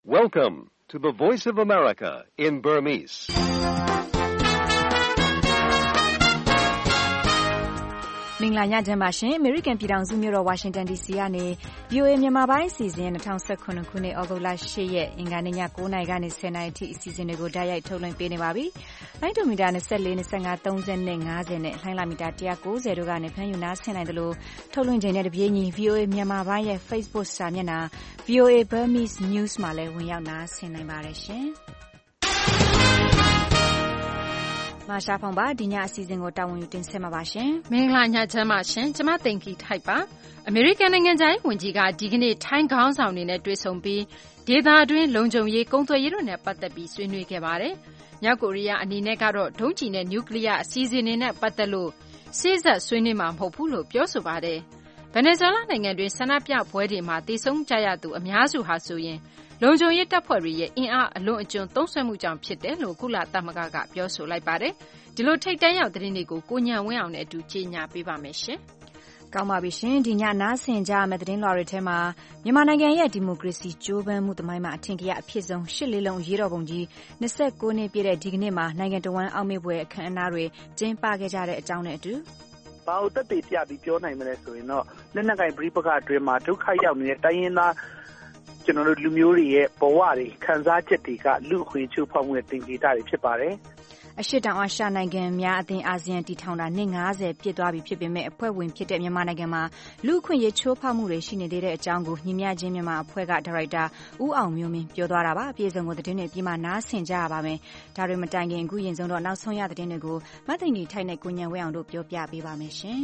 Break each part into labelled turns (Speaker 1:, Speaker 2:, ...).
Speaker 1: Welcome to the Voice of America in Burmese.
Speaker 2: ။မင်္ဂလာညချမ်းပါရှင်။ American ပြည်ထောင်စုမြို့တော် Washington DC ကနေ VOA မြန်မာပိုင်းအစီအစဉ်2019ခုနှစ်ဩဂုတ်လ10ရက်အင်္ဂါနေ့ည9:00နာရီကနေ10:00နာရီထိအစီအစဉ်တွေကိုတိုက်ရိုက်ထုတ်လွှင့်ပေးနေပါပြီ။လိုင်းဒိုမီတာ24 25 30နဲ့50နဲ့လိုင်းလာမီတာ190တို့ကနေဖမ်းယူနားဆင်နိုင်တယ်လို့ထုတ်လွှင့်ချိန်နဲ့တပြေးညီ VOA မြန်မာပိုင်းရဲ့ Facebook စာမျက်နှာ VOA Burmese News မှာလည်းဝင်ရောက်နားဆင်နိုင်ပါတယ်ရှင်။မရှာဖောင်ပါဒီညအစီအစဉ်ကိုတာဝန်ယူတင်ဆက်မှာပါရှင်
Speaker 3: မင်္ဂလာညချမ်းပါရှင်ကျမသိင်္ဂီထိုက်ပါအမေရိကန်နိုင်ငံသားဝန်ကြီးကဒီကနေ့ထိုင်းခေါင်းဆောင်တွေနဲ့တွေ့ဆုံပြီးဒေသတွင်းလုံခြုံရေးကုန်သွယ်ရေးတို့နဲ့ပတ်သက်ပြီးဆွေးနွေးခဲ့ပါတယ်မြောက်ကိုရီးယားအနေနဲ့ကတော့ဒုံးကျည်နဲ့နျူကလ িয়ার အစီအစဉ်တွေနဲ့ပတ်သက်လို့စေ့စပ်ဆွေးနွေးမှာမဟုတ်ဘူးလို့ပြောဆိုပါတယ်ဗင်နီဇွဲလားနိုင်ငံတွင်းဆန္ဒပြပွဲတွေမှာတေဆုံးကြရသူအများစုဟာဆိုရင်လုံခြုံရေးတပ်ဖွဲ့တွေရဲ့အင်အားအလွန်အကျွံသုံးစွဲမှုကြောင့်ဖြစ်တယ်လို့ကုလသမဂ္ဂကပြောဆိုလိုက်ပါတယ်ဒီလိုထိတ်တန့်ရောက်သတင်းတွေကိုကိုညံဝင်းအောင်နဲ့အတူကြေညာပေးပါမယ်ရှင်
Speaker 2: ။ကောင်းပါပြီရှင်ဒီညနားဆင်ကြမယ့်သတင်းလွှာတွေထဲမှာမြန်မာနိုင်ငံရဲ့ဒီမိုကရေစီကြိုးပမ်းမှုသမိုင်းမှာအထင်ကရအဖြစ်ဆုံးရှစ်လေးလုံးရေးတော်ပုံကြီး29နှစ်ပြည့်တဲ့ဒီကနေ့မှာနိုင်ငံတော်ဝန်အောက်မေ့ပွဲအခမ်းအနားတွေကျင်းပခဲ့ကြတဲ့အကြောင်းနဲ့အတူ
Speaker 4: ဘာလို့တက်တည်ပြပြီးပြောနိုင်မလဲဆိုရင်တော့လက်နက်ကိုင်ပြည်ပကအတွင်းမှာဒုက္ခရောက်နေတဲ့တိုင်းရင်းသားကျွန်တော်တို့လူမျိုးတွေရဲ့ဘဝတွေခံစားချက်တွေကလူ့အခွင့်အရေးချိုးဖောက်မှုနဲ့တင်ပြတာတွေဖြစ်ပါတယ်
Speaker 2: အရှေ့တောင်အာရှနိုင်ငံများအသင်းအာဆီယံတည်ထောင်တာနှစ်90ပြည့်သွားပြီဖြစ်ပေမဲ့အဖွဲ့ဝင်ဖြစ်တဲ့မြန်မာနိုင်ငံမှာလူ့အခွင့်အရေးချိုးဖောက်မှုတွေရှိနေသေးတဲ့အကြောင်းကိုညီမျှခြင်းမြန်မာအဖွဲ့ကဒါရိုက်တာဦးအောင်မျိုးမင်းပြောသွားတာပါအပြည့်စုံကိုသတင်းတွေပြီးမှနားဆင်ကြရပါမယ်ဒါတွေမတိုင်ခင်အခုရင်ဆုံးတော့နောက်ဆုံးရသတင်းတွေကိုမသိင်ကြီးထိုက်နဲ့ကိုညံဝဲအောင်တို့ပြောပြပေးပါမယ်ရှင်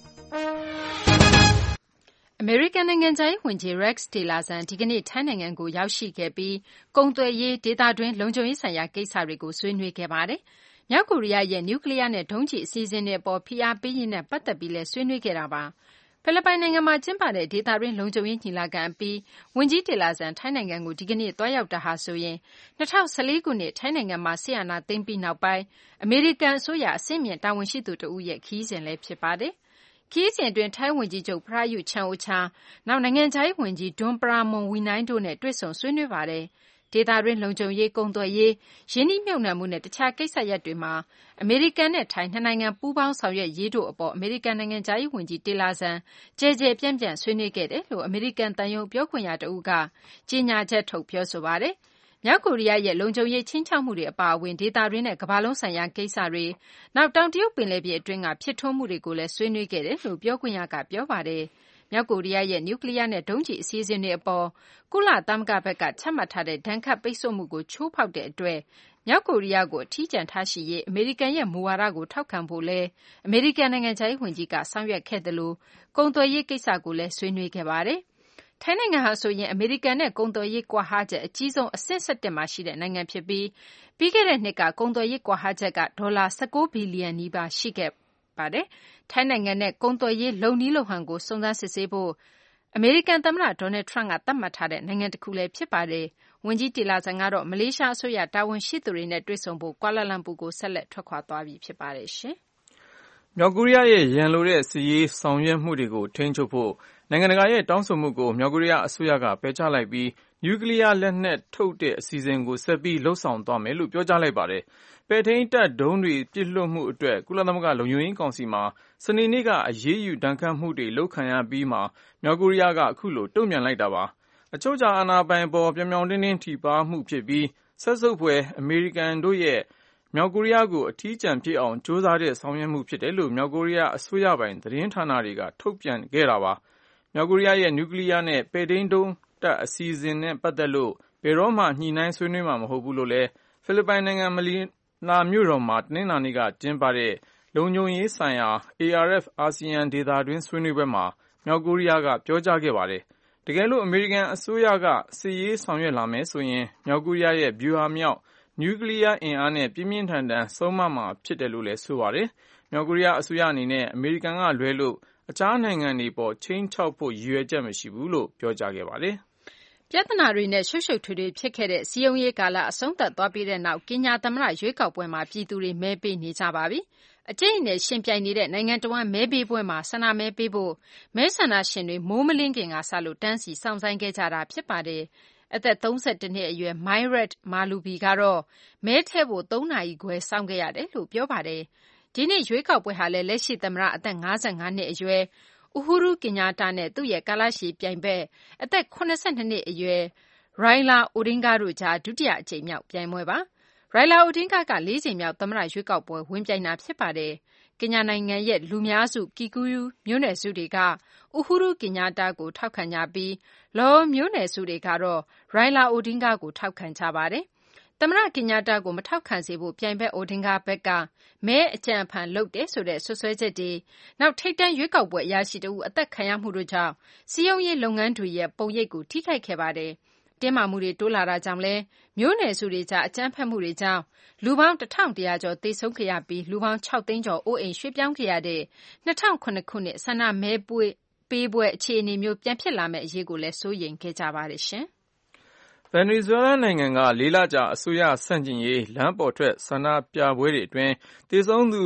Speaker 3: အမေရိကန်နိုင်ငံသားဝန်ကြီး Rex Tillerson ဒီကနေ့ထိုင်းနိုင်ငံကိုရောက်ရှိခဲ့ပြီးကုန်သွယ်ရေးဒေသတွင်းလုံခြုံရေးဆိုင်ရာကိစ္စတွေကိုဆွေးနွေးခဲ့ပါတယ်။မြောက်ကိုရီးယားရဲ့နျူကလ িয়ার နဲ့ဒုံးကျည်အစီအစဉ်တွေအပေါ်ဖိအားပေးရေးနဲ့ပတ်သက်ပြီးလည်းဆွေးနွေးခဲ့တာပါ။ဖိလစ်ပိုင်နိုင်ငံမှာကျင်းပတဲ့ဒေသတွင်းလုံခြုံရေးညီလာခံအပြီးဝန်ကြီး Tillerson ထိုင်းနိုင်ငံကိုဒီကနေ့သွားရောက်တာဟာဆိုရင်2014ခုနှစ်ထိုင်းနိုင်ငံမှာစစ်အာဏာသိမ်းပြီးနောက်ပိုင်းအမေရိကန်အစိုးရအဆင့်မြင့်တာဝန်ရှိသူတဦးရဲ့ခရီးစဉ်လည်းဖြစ်ပါတယ်။ခရီးစဉ်အတွင်းထိုင်းဝန်ကြီးချုပ်ပရာယုချန်အိုချာနောက်နိုင်ငံခြားရေးဝန်ကြီးဒွန်ပရာမွန်ဝီနိုင်းတို့နဲ့တွေ့ဆုံဆွေးနွေးပါတယ်။ဒေသတွင်းလုံခြုံရေးကုန်သွယ်ရေးရင်းနှီးမြှုပ်နှံမှုနဲ့တခြားကိစ္စရပ်တွေမှာအမေရိကန်နဲ့ထိုင်းနှစ်နိုင်ငံပူးပေါင်းဆောင်ရွက်ရေးတို့အပေါ်အမေရိကန်နိုင်ငံခြားရေးဝန်ကြီးတီလာဆန်ကျယ်ကျယ်ပြန့်ပြန့်ဆွေးနွေးခဲ့တယ်လို့အမေရိကန်သံရုံးပြောခွင့်ရတဦးကကြေညာချက်ထုတ်ပြောဆိုပါတယ်။မြောက်ကိုရီးယားရဲ့လုံခြုံရေးချင်းချောက်မှုတွေအပါအဝင်ဒေသတွင်းနဲ့ကမ္ဘာလုံးဆိုင်ရာကိစ္စတွေနောက်တောင်တရုတ်ပင်လယ်ပြင်အတွင်းကဖြစ်ထွန်းမှုတွေကိုလည်းဆွေးနွေးခဲ့တယ်လို့ပြောခွင့်ရကပြောပါတယ်။မြောက်ကိုရီးယားရဲ့နျူကလ িয়ার နဲ့ဒုံးကျည်အစီအစဉ်တွေအပေါ်ကုလသမဂ္ဂဘက်ကချမှတ်ထားတဲ့ဒဏ်ခတ်ပိတ်ဆို့မှုကိုချိုးဖောက်တဲ့အတွက်မြောက်ကိုရီးယားကိုအထီးကျန်ထားရှိရေးအမေရိကန်ရဲ့မူဝါဒကိုထောက်ခံဖို့လည်းအမေရိကန်နိုင်ငံခြားရေးဝန်ကြီးကဆောင်ရွက်ခဲ့တယ်လို့ကုန်သွယ်ရေးကိစ္စကိုလည်းဆွေးနွေးခဲ့ပါတယ်။ထိုင်းနိုင်ငံဟာဆိုရင်အမေရိကန်နဲ့ကုန်သွယ်ရေးကွာဟချက်အကြီးဆုံးအဆင့်17မှာရှိတဲ့နိုင်ငံဖြစ်ပြီးပြီးခဲ့တဲ့နှစ်ကကုန်သွယ်ရေးကွာဟချက်ကဒေါ်လာ19ဘီလီယံနီးပါးရှိခဲ့ပါတယ်။ထိုင်းနိုင်ငံနဲ့ကုန်သွယ်ရေးလုပ်နည်းလုပ်ဟန်ကိုစုံစမ်းစစ်ဆေးဖို့အမေရိကန်သမ္မတဒေါ်နယ်ထရန့်ကသတ်မှတ်ထားတဲ့နိုင်ငံတစ်ခုလည်းဖြစ်ပါတယ်။ဝန်ကြီးတီလာဆန်ကတော့မလေးရှားအစိုးရတာဝန်ရှိသူတွေနဲ့တွေ့ဆုံဖို့ကွာလာလမ်ပူကိုဆက်လက်ထွက်ခွာသွားပြီဖြစ်ပါတယ်ရှင်
Speaker 5: ။မြောက်ကိုရီးယားရဲ့ရန်လိုတဲ့စစ်ရေးဆောင်ရွက်မှုတွေကိုထိန်းချုပ်ဖို့နိုင်ငံတကာရဲ့တောင်းဆိုမှုကိုမြောက်ကိုရီးယားအစိုးရကပယ်ချလိုက်ပြီးနျူကလ িয়ার လက်နက်ထုတ်တဲ့အစီအစဉ်ကိုဆက်ပြီးလှုပ်ဆောင်သွားမယ်လို့ပြောကြားလိုက်ပါတယ်။ပဲ့ထိန်းတပ်ဒုံးတွေပြစ်လွှတ်မှုအတွက်ကုလသမဂ္ဂလုံခြုံရေးကောင်စီမှာစနေနေ့ကအရေးယူဒဏ်ခတ်မှုတွေလုပ်ခံရပြီးမှမြောက်ကိုရီးယားကအခုလိုတုံ့ပြန်လိုက်တာပါ။အချုပ်အခြာအာဏာပိုင်ပေါ်ပြောင်ပြောင်တင်းတင်းထိပါးမှုဖြစ်ပြီးဆက်စုပ်ဖွယ်အမေရိကန်တို့ရဲ့မြောက်ကိုရီးယားကိုအထီးကျန်ဖြစ်အောင်ကြိုးစားတဲ့ဆောင်ရွက်မှုဖြစ်တယ်လို့မြောက်ကိုရီးယားအစိုးရပိုင်သတင်းဌာနတွေကထုတ်ပြန်ခဲ့တာပါ။မြောက်ကိုရီးယားရဲ့နျူကလ িয়ার နဲ့ပဲ့ထိန်းဒုံးတပ်အစီအစဉ်နဲ့ပတ်သက်လို့ဘယ်တော့မှညှိနှိုင်းဆွေးနွေးမှာမဟုတ်ဘူးလို့လည်းဖိလစ်ပိုင်နိုင်ငံမနီလာမြို့တော်မှာတနင်္လာနေ့ကကျင်းပတဲ့လုံခြုံရေးဆိုင်ရာ ARF အာဆီယံဒေသတွင်းဆွေးနွေးပွဲမှာမြောက်ကိုရီးယားကပြောကြားခဲ့ပါတယ်။တကယ်လို့အမေရိကန်အစိုးရကစစ်ရေးဆောင်ရွက်လာမယ်ဆိုရင်မြောက်ကိုရီးယားရဲ့ဗျူဟာမြောက်နျူကလ িয়ার အင်အားနဲ့ပြင်းပြင်းထန်ထန်ဆုံးမမှာဖြစ်တယ်လို့လည်းဆိုပါတယ်။မြောက်ကိုရီးယားအစိုးရအနေနဲ့အမေရိကန်ကလွဲလို့အခြားနိုင်ငံတွေပေါ်ခြိမ်းခြောက်ဖို့ရည်ရွယ်ချက်မရှိဘူးလို့ပြောကြားခဲ့ပါတယ်
Speaker 3: ။ပြဿနာတွေနဲ့ရှုပ်ရှုပ်ထွေးထွေးဖြစ်ခဲ့တဲ့စည်းရုံးရေးကာလအဆုံးသတ်သွားပြီးတဲ့နောက်ကင်ညာသမ္မတရွေးကောက်ပွဲမှာပြည်သူတွေမဲပေးနေကြပါပြီ။အကျိတ်အနယ်ရှင်ပြိုင်နေတဲ့နိုင်ငံတော်ဝန်မဲပေးပွဲမှာဆန္ဒမဲပေးဖို့မဲဆန္ဒရှင်တွေမိုးမလင်းခင်ကစလို့တန်းစီစောင့်ဆိုင်းခဲ့ကြတာဖြစ်ပါတယ်။အသက်32နှစ်အရွယ် Myrat Malubi ကတော့မဲထည့်ဖို့3 နာရီခွဲစောင့်ခဲ့ရတယ်လို့ပြောပါတယ်။ဒီနေ့ရွေးကောက်ပွဲဟာလည်းလက်ရှိသမ္မတအသက်55နှစ်အရွယ် Uhuru Kenyatta နဲ့သူ့ရဲ့ကာလရှည်ပြိုင်ဘက်အသက်82နှစ်အရွယ် Raila Odinga တို့ကြားဒုတိယအကြိမ်မြောက်ပြိုင်ပွဲပါ။ Raila Odinga က4 ကြိမ်မြောက်သမ္မတရွေးကောက်ပွဲဝင်ပြိုင်တာဖြစ်ပါတယ်။ကင်ညာနိုင်ငံရဲ့လူများစု Kikuyu မျိုးနွယ်စုတွေက Uhuru Kenyatta ကိုထောက်ခံကြပြီး Luo မျိုးနွယ်စုတွေကတော့ Raila Odinga ကိုထောက်ခံကြပါတယ်။သမ္မတ Kenyatta ကိုမထောက်ခံစေဖို့ပြိုင်ဘက် Odinga ဘက်ကမဲအကြံအဖန်လုပ်တယ်ဆိုတဲ့စွပ်စွဲချက်တွေနောက်ထိပ်တန်းရွေးကောက်ပွဲအရာရှိတဦးအသက်ခံရမှုတို့ကြောင့်စည်းရုံးရေးလုပ်ငန်းတွေရဲ့ပုံရိပ်ကိုထိခိုက်ခဲ့ပါတယ်။တင်းမာမှုတွေတိုးလာတာကြောင့်လဲမျိုးနွယ်စုတွေကြားအကြမ်းဖက်မှုတွေကြောင့်လူပေါင်း1100ကျော်သေဆုံးခဲ့ရပြီးလူပေါင်း6သိန်းကျော်အိုးအိမ်ရွှေ့ပြောင်းခဲ့ရတဲ့2009ခုနှစ်ဆန္ဒမဲပေးပွဲအခြေအနေမျိုးပြန်ဖြစ်လာမယ့်အရေးကိုလည်းစိုးရိမ်ခဲ့ကြပါတယ်ရှင်
Speaker 5: ။ ဗင်နီဇွဲလားနိုင်ငံက4 လကြာအစိုးရဆန့်ကျင်ရေးလမ်းပေါ်ထွက်ဆန္ဒပြပွဲတွေအတွင်းသေဆုံးသူ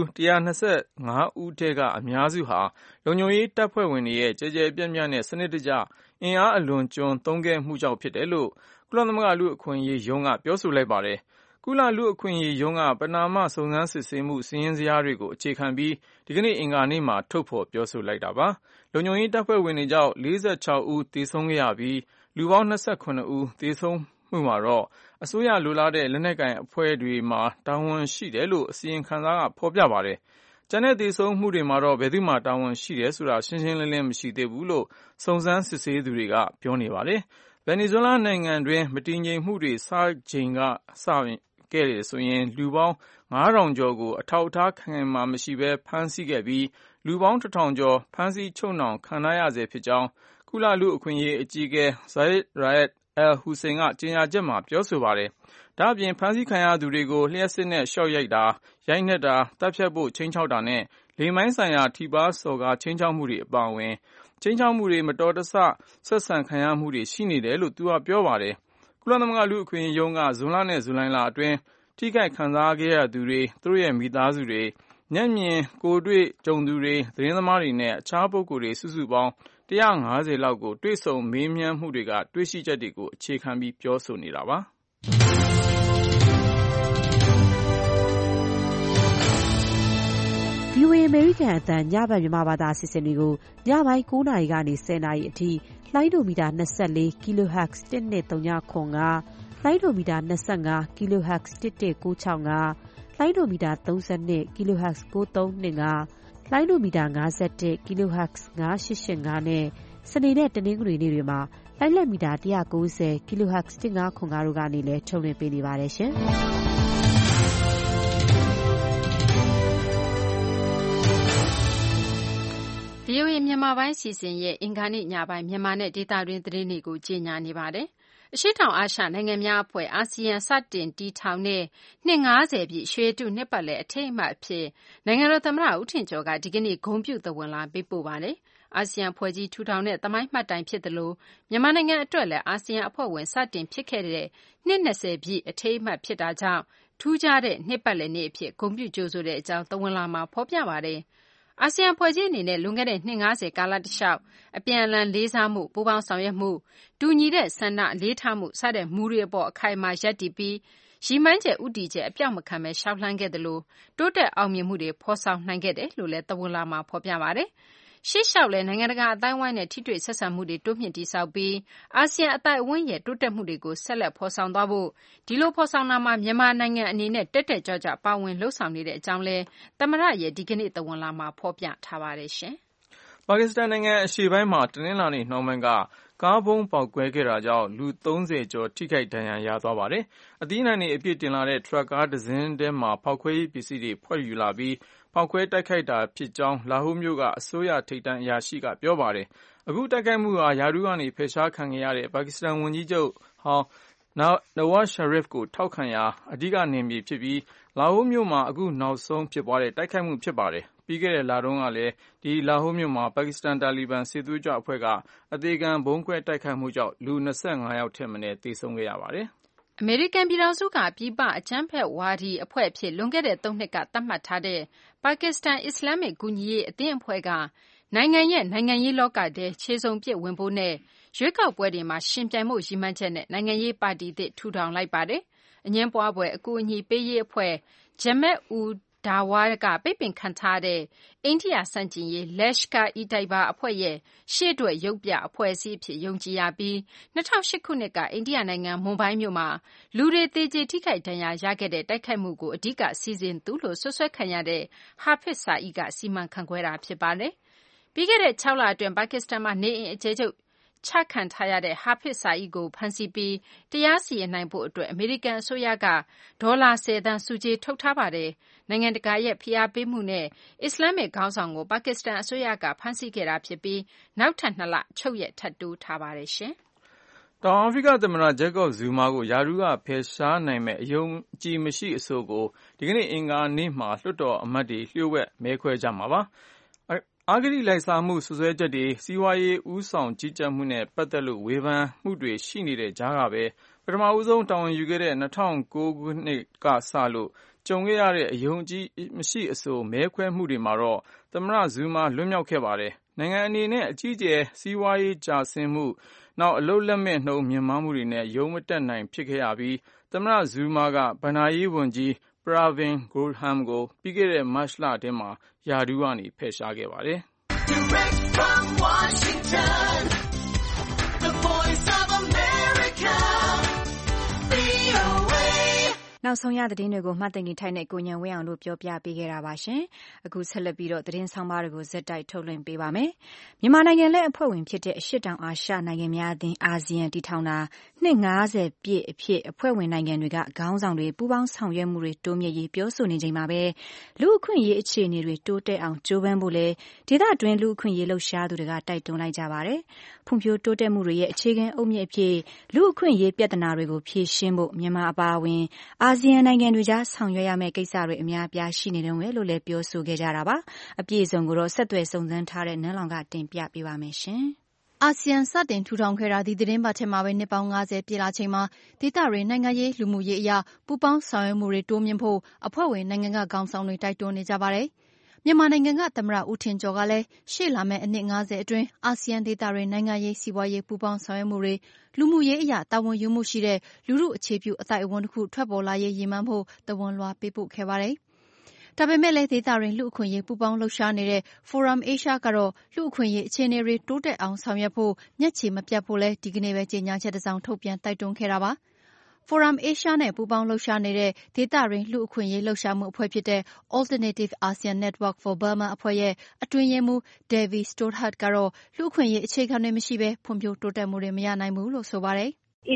Speaker 5: 125ဦးထဲကအများစုဟာလုံခြုံရေးတပ်ဖွဲ့ဝင်တွေရဲ့ကြဲကြဲပြန့်ပြန့်နဲ့စနစ်တကျအင်အားအလွန်ကျွံသုံးခဲ့မှုကြောင့်ဖြစ်တယ်လို့ကုလသမဂ္ဂလူ့အခွင့်အရေးရုံးကပြောဆိုလိုက်ပါတယ်။ကုလလူ့အခွင့်အရေးရုံးကပဏာမစုံစမ်းစစ်ဆေးမှုစာရင်းဇယားတွေကိုအခြေခံပြီးဒီကနေ့အင်္ဂါနေ့မှာထုတ်ဖော်ပြောဆိုလိုက်တာပါ။လုံခြုံရေးတပ်ဖွဲ့ဝင်တွေကြောင့်46ဦးသေဆုံးခဲ့ရပြီးလူပေါင်း29ဦးသေဆုံးမှုမှာတော့အစိုးရလိုလားတဲ့လက်နက်ကိုင်အဖွဲ့တွေမှာတာဝန်ရှိတယ်လို့အစီရင်ခံစာကဖော်ပြပါတယ်။ကျန်တဲ့သေဆုံးမှုတွေမှာတော့ဘယ်သူမှတာဝန်ရှိတယ်ဆိုတာရှင်းရှင်းလင်းလင်းမရှိသေးဘူးလို့စုံစမ်းစစ်ဆေးသူတွေကပြောနေပါတယ်။ဗင်နီဇွဲလားနိုင်ငံတွင်းမတည်ငြိမ်မှုတွေစချိန်ကစခဲ့တယ်ဆိုရင်လူပေါင်း9000ကျော်ကိုအထောက်အထားခိုင်မာမရှိဘဲဖမ်းဆီးခဲ့ပြီးလူပေါင်း1000ကျော်ဖမ်းဆီးချုပ်နှောင်ခံထားရဆဲဖြစ်ကြောင်းကုလလူ့အခွင့်အရေးအကြီးအကဲ Zeid Ra'ad al-Hussein ကကြေညာချက်မှာပြောဆိုပါတယ်။ဒါ့အပြင်ဖမ်းဆီးခံရသူတွေကိုလျှက်စစ်နဲ့ရှော့ရိုက်တာရိုက်နှက်တာတပ်ဖြတ်ဖို့ခြိမ်းခြောက်တာနဲ့လိင်ပိုင်းဆိုင်ရာထိပါးစော်ကားခြိမ်းခြောက်မှုတွေအပါအဝင်ခြိမ်းခြောက်မှုတွေမတော်တဆဆက်ဆံခံရမှုတွေရှိနေတယ်လို့သူကပြောပါတယ်။ကုလသမဂ္ဂလူ့အခွင့်အရေးရုံးကဇွန်လနဲ့ဇူလိုင်လအတွင်းထိခိုက်ခံစားခဲ့ရသူတွေသူတို့ရဲ့မိသားစုတွေမျက်မြင်ကိုယ်တွေ့ကြုံသူတွေသတင်းသမားတွေနဲ့အခြားပုဂ္ဂိုလ်တွေစုစုပေါင်း150လောက်ကိုတွေ့ဆုံမေးမြန်းမှုတွေကတွေ့ရှိချက်တွေကိုအခြေခံပြီးပြောဆိုနေတာပါ။
Speaker 6: VOA အမေရိကန်အသံညဘက်မြန်မာဘာသာအစီအစဉ်တွေကိုညပိုင်း9နာရီကနေ10နာရီအထိလှိုင်းဒိုမီတာ24 kHz 1239လှိုင်းဒိုမီတာ25 kHz 11965လှိုင်းဒိုမီတာ32 kHz 9325လှိုင်းဒိုမီတာ51 kHz 9885နဲ့စနေနဲ့တနင်္ဂနွေနေ့တွေမှာလိုင်းလက်မီတာ190 kHz 1505တို့ကနေလည်းထုတ်လွှင့်ပေးနေပါတယ်ရှင်။
Speaker 3: VOA မြန်မာပိုင်းစီစဉ်ရဲ့အင်္ဂါနေ့ညပိုင်းမြန်မာနဲ့ဒေသတွင်းသတင်းတွေကိုကြီးညာနေပါတယ်။အရှေ့တောင်အာရှနိုင်ငံများအဖွဲ့အာဆီယံစတင်တည်ထောင်တဲ့နှစ်90ပြည့်ရွှေတုနှစ်ပတ်လည်အထိမ်းအမှတ်အဖြစ်နိုင်ငံတော်သမ္မတဦးထင်ကျော်ကဒီကနေ့ဂုဏ်ပြုသဝဏ်လာပေးပို့ပါတယ်။အာဆီယံဖွဲ့ကြီးထူထောင်တဲ့သမိုင်းမှတ်တိုင်ဖြစ်သလိုမြန်မာနိုင်ငံအတွက်လည်းအာဆီယံအဖွဲ့ဝင်စတင်ဖြစ်ခဲ့တဲ့နှစ်20ပြည့်အထိမ်းအမှတ်ဖြစ်တာကြောင့်ထူးခြားတဲ့နှစ်ပတ်လည်နေ့အဖြစ်ဂုဏ်ပြုကြိုဆိုတဲ့အကြောင်းသဝဏ်လာမှာဖော်ပြပါတယ်။အာဆီယံဖွဲ့ကြီးအနေနဲ့လွန်ခဲ့တဲ့နှစ်90ကာလတလျှောက်အပြန်အလှန်လေးစားမှုပူးပေါင်းဆောင်ရွက်မှုတူညီတဲ့ဆန္ဒအလေးထားမှုစတဲ့မူတွေအပေါ်အခိုင်အမာရပ်တည်ပြီးရည်မှန်းချက်ဥတီချက်အပြောက်မခံပဲရှောက်လှမ်းခဲ့သလိုတိုးတက်အောင်မြင်မှုတွေဖော်ဆောင်နိုင်ခဲ့တယ်လို့လည်းသဝဏ်လာမှာဖော်ပြပါတယ်။ရှေ့လျှောက်လည်းနိုင်ငံတကာအသိုင်းအဝိုင်းနဲ့ထိတွေ့ဆက်ဆံမှုတွေတိုးမြှင့်တည်ဆောက်ပြီးအာဆီယံအသိုက်အဝန်းရဲ့တိုးတက်မှုတွေကိုဆက်လက်ဖော်ဆောင်သွားဖို့ဒီလိုဖော်ဆောင်တာမှာမြန်မာနိုင်ငံအနေနဲ့တက်တက်ကြွကြွပါဝင်လှုပ်ဆောင်နေတဲ့အကြောင်းလည်းသမ္မတရဲ့ဒီကနေ့သဝဏ်လာမှာဖော်ပြထားပါတယ်ရှင်
Speaker 5: ။ပါကစ္စတန်နိုင်ငံအရှေ့ပိုင်းမှာတနင်္လာနေ့နှောင်းပိုင်းကကားဘုံပေါက်ကွဲခဲ့တာကြောင့်လူ30ကျော်ထိခိုက်ဒဏ်ရာရသွားပါတယ်။အသီးနှံတွေအပြည့်တင်လာတဲ့ထရပ်ကားတစ်စင်းထဲမှာဖောက်ခွဲရေးပစ္စည်းတွေဖွက်ယူလာပြီးဖောက်ခွဲတိုက်ခိုက်တာဖြစ်ကြောင်းလာဟိုမြို့ကအစိုးရထိပ်တန်းအရာရှိကပြောပါတယ်။အခုတိုက်ခိုက်မှုဟာရာထူးကနေဖယ်ရှားခံခဲ့ရတဲ့ပါကစ္စတန်ဝန်ကြီးချုပ်ဟောင်းNawaz Sharif ကိုထောက်ခံရာအဓိကနေမြေဖြစ်ပြီးလာဟိုမြို့မှာအခုနောက်ဆုံးဖြစ်ပွားတဲ့တိုက်ခိုက်မှုဖြစ်ပါတယ်။ပြီးခဲ့တဲ့လတုန်းကလည်းလာဟိုမြို့မှာပါကစ္စတန်တာလီဘန်စစ်သွေးကြွအဖွဲ့ကအသေခံဗုံးခွဲတိုက်ခိုက်မှုကြောင့်လူ25ယောက်ထက်မနည်းသေဆုံးခဲ့ရပါတယ်
Speaker 3: ။အမေရိကန်ပြည်ထောင်စုကပြည်ပအကြမ်းဖက်ဝါဒီအဖွဲ့အဖြစ်လွန်ခဲ့တဲ့3နှစ်ကသတ်မှတ်ထားတဲ့ပါကစ္စတန်အစ္စလာမစ်ကူညီရေးအသင်းအဖွဲ့ကနိုင်ငံရဲ့နိုင်ငံရေးလောကထဲခြေစုံပစ်ဝင်ဖို့နဲ့ရွေးကောက်ပွဲတွေမှာရှင်ပြိုင်မှုရည်မှန်းချက်နဲ့နိုင်ငံရေးပါတီသစ်ထူထောင်လိုက်ပါတယ်။အငြင်းပွားပွဲအကူအညီပေးရေးအဖွဲ့ Jamiat-ud-Dawa ကပိတ်ပင်ခံထားတဲ့အိန္ဒိယစန့်ကျင်ရေး Lashkar-e-Taiba အဖွဲ့ရဲ့ရှေ့ထွက်ရုပ်ပြအဖွဲ့အစည်းအဖြစ်ယုံကြည်ရပြီး2008 ခုနှစ်ကအိန္ဒိယနိုင်ငံမွန်ဘိုင်းမြို့မှာလူတွေသေကျေထိခိုက်ဒဏ်ရာရခဲ့တဲ့တိုက်ခိုက်မှုကိုအဓိကစီစဉ်သူလို့စွပ်စွဲခံရတဲ့ Hafiz Saeed ကစီမံခန့်ခွဲတာဖြစ်ပါတယ်။ပြီးခဲ့တဲ့6 လအတွင်းပါကစ္စတန်မှာနေအိမ်အကျယ်ချုပ်ချခံထားရတဲ့ Hafiz Saeed ကိုဖမ်းဆီးပြီးတရားစီရင်နိုင်ဖို့အတွက်အမေရိကန်အစိုးရကဒေါ်လာ10 သန်းဆုကြေးထုတ်ထားပါတယ်။နိုင်ငံတကာရဲ့ဖိအားပေးမှုနဲ့အစ္စလာမစ်ခေါင်းဆောင်ကိုပါကစ္စတန်အစိုးရကဖမ်းဆီးခဲ့တာဖြစ်ပြီးနောက်ထပ်2 လချုပ်ရက်ထပ်တိုးထားပါတယ်
Speaker 5: ။တောင်အာဖရိကသမ္မတ Jacob Zuma ကိုရာထူးကဖယ်ရှားနိုင်မယ့်အယုံကြည်မရှိအဆိုကိုဒီကနေ့အင်္ဂါနေ့မှာလွှတ်တော်အမတ်တွေလျှို့ဝှက်မဲခွဲကြမှာပါ။အဂတိလိုက်စားမှုစွပ်စွဲချက်တွေစီးပွားရေးဦးဆောင်ကြီးကြပ်မှုနဲ့ပတ်သက်လို့ဝေဖန်မှုတွေရှိနေတဲ့ကြားကပဲပထမဦးဆုံးတာဝန်ယူခဲ့တဲ့2009 ခုနှစ်ကစလို့ကြုံခဲ့ရတဲ့အယုံကြည်မရှိအဆိုမဲခွဲမှုတွေမှာတော့သမ္မတဇူမာလွတ်မြောက်ခဲ့ပါတယ်။နိုင်ငံအနေနဲ့အကြီးအကျယ်စီးပွားရေးကျဆင်းမှုနောက်အလုပ်လက်မဲ့နှုန်းမြင့်မားမှုတွေနဲ့ရုံးမတက်နိုင်ဖြစ်ခဲ့ရပြီးသမ္မတဇူမာကဘဏ္ဍာရေးဝန်ကြီး Pravin Gordhan ကိုပြီးခဲ့တဲ့မတ်လထဲမှာရာထူးကနေဖယ်ရှားခဲ့ပါတယ်။
Speaker 7: Direct from Washington, the voice of America, VOA.
Speaker 2: နောက်ဆုံးရသတင်းတွေကိုမှတ်သိမ့်ထိုင်တဲ့ကိုဉာဏ်ဝင်းအောင်တို့ပြောပြပေးခဲ့တာပါရှင်။အခုဆက်လက်ပြီးတော့သတင်းဆောင်မတွေကိုဇက်တိုက်ထုတ်လွှင့်ပေးပါမယ်။မြန်မာနိုင်ငံလက်အဖွဲ့ဝင်ဖြစ်တဲ့အရှေ့တောင်အာရှနိုင်ငံများအသင်းအာဆီယံတည်ထောင်တာနှစ်50ပြည့်အဖြစ်အဖွဲ့ဝင်နိုင်ငံတွေကခေါင်းဆောင်တွေပူးပေါင်းဆောင်ရွက်မှုတွေတိုးမြင့်ရေးပြောဆိုနေချိန်မှာပဲလူအခွင့်အရေးအခြေအနေတွေတိုးတက်အောင်ကြိုးပမ်းဖို့လဲဒေသတွင်းလူအခွင့်အရေးလှုပ်ရှားသူတွေကတိုက်တွန်းလိုက်ကြပါတယ်။ဖွံ့ဖြိုးတိုးတက်မှုတွေရဲ့အခြေခံအုတ်မြစ်အဖြစ်လူအခွင့်အရေးပြဿနာတွေကိုဖြေရှင်းဖို့မြန်မာအပါအဝင်အာဆီယံနိုင်ငံတွေကြားဆောင်ရွက်ရမယ့်ကိစ္စတွေအများအပြားရှိနေတယ်လို့လည်းပြောဆိုခဲ့ကြတာပါ။အပြည့်အစုံကိုတော့ဆက်သွယ်စုံစမ်းထားတဲ့နန်းလောင်ကတင်ပြပေးပါမယ်ရှင်
Speaker 8: ။အာဆီယံစတင်ထူထောင်ခဲ့တာဒီသတင်းပတ်ထဲမှာပဲနှစ်ပေါင်း50ပြည့်လာချိန်မှာဒေသတွင်းနိုင်ငံရေးလူမှုရေးအရာပူးပေါင်းဆောင်ရွက်မှုတွေတိုးမြင့်ဖို့အဖွဲ့ဝင်နိုင်ငံကခေါင်းဆောင်တွေတိုက်တွန်းနေကြပါတယ်။မြန်မာနိုင်ငံကသမ္မတဦးထင်ကျော်ကလည်းရှေ့လာမယ့်အနှစ်50အတွင်းအာဆီယံဒေသတွင်းနိုင်ငံရေးစီးပွားရေးပူးပေါင်းဆောင်ရွက်မှုတွေလူမှုရေးအရာတာဝန်ယူမှုရှိတဲ့လူထုအခြေပြုအသိုက်အဝန်းတစ်ခုထွက်ပေါ်လာရေးရည်မှန်းဖို့သဝဏ်လွှာပေးပို့ခဲ့ပါတယ်။ဒါပေမဲ့လည်းဒေသတွင်းလူ့အခွင့်အရေးပူးပေါင်းလှုပ်ရှားနေတဲ့ Forum Asia ကတော့လူ့အခွင့်အရေးအခြေအနေတွေတိုးတက်အောင်ဆောင်ရွက်ဖို့မျက်ခြေမပြတ်ဖို့လည်းဒီကနေ့ပဲကြေညာချက်တစ်စောင်ထုတ်ပြန်တိုက်တွန်းခဲ့တာပါ။ Forum Asia နဲ့ပူးပေါင်းလှုပ်ရှားနေတဲ့ဒေသတွင်းလူ့အခွင့်အရေးလှုပ်ရှားမှုအဖွဲ့ဖြစ်တဲ့ Alternative ASEAN Network for Burma အဖွဲ့ရဲ့အတွင်းရေးမှူး Devi Stothard ကတော့လူ့အခွင့်အရေးအခြေခံတွေမရှိဘဲဖွံ့ဖြိုးတိုးတက်မှုတွေမရနိုင်ဘူးလို့ဆိုပါတယ်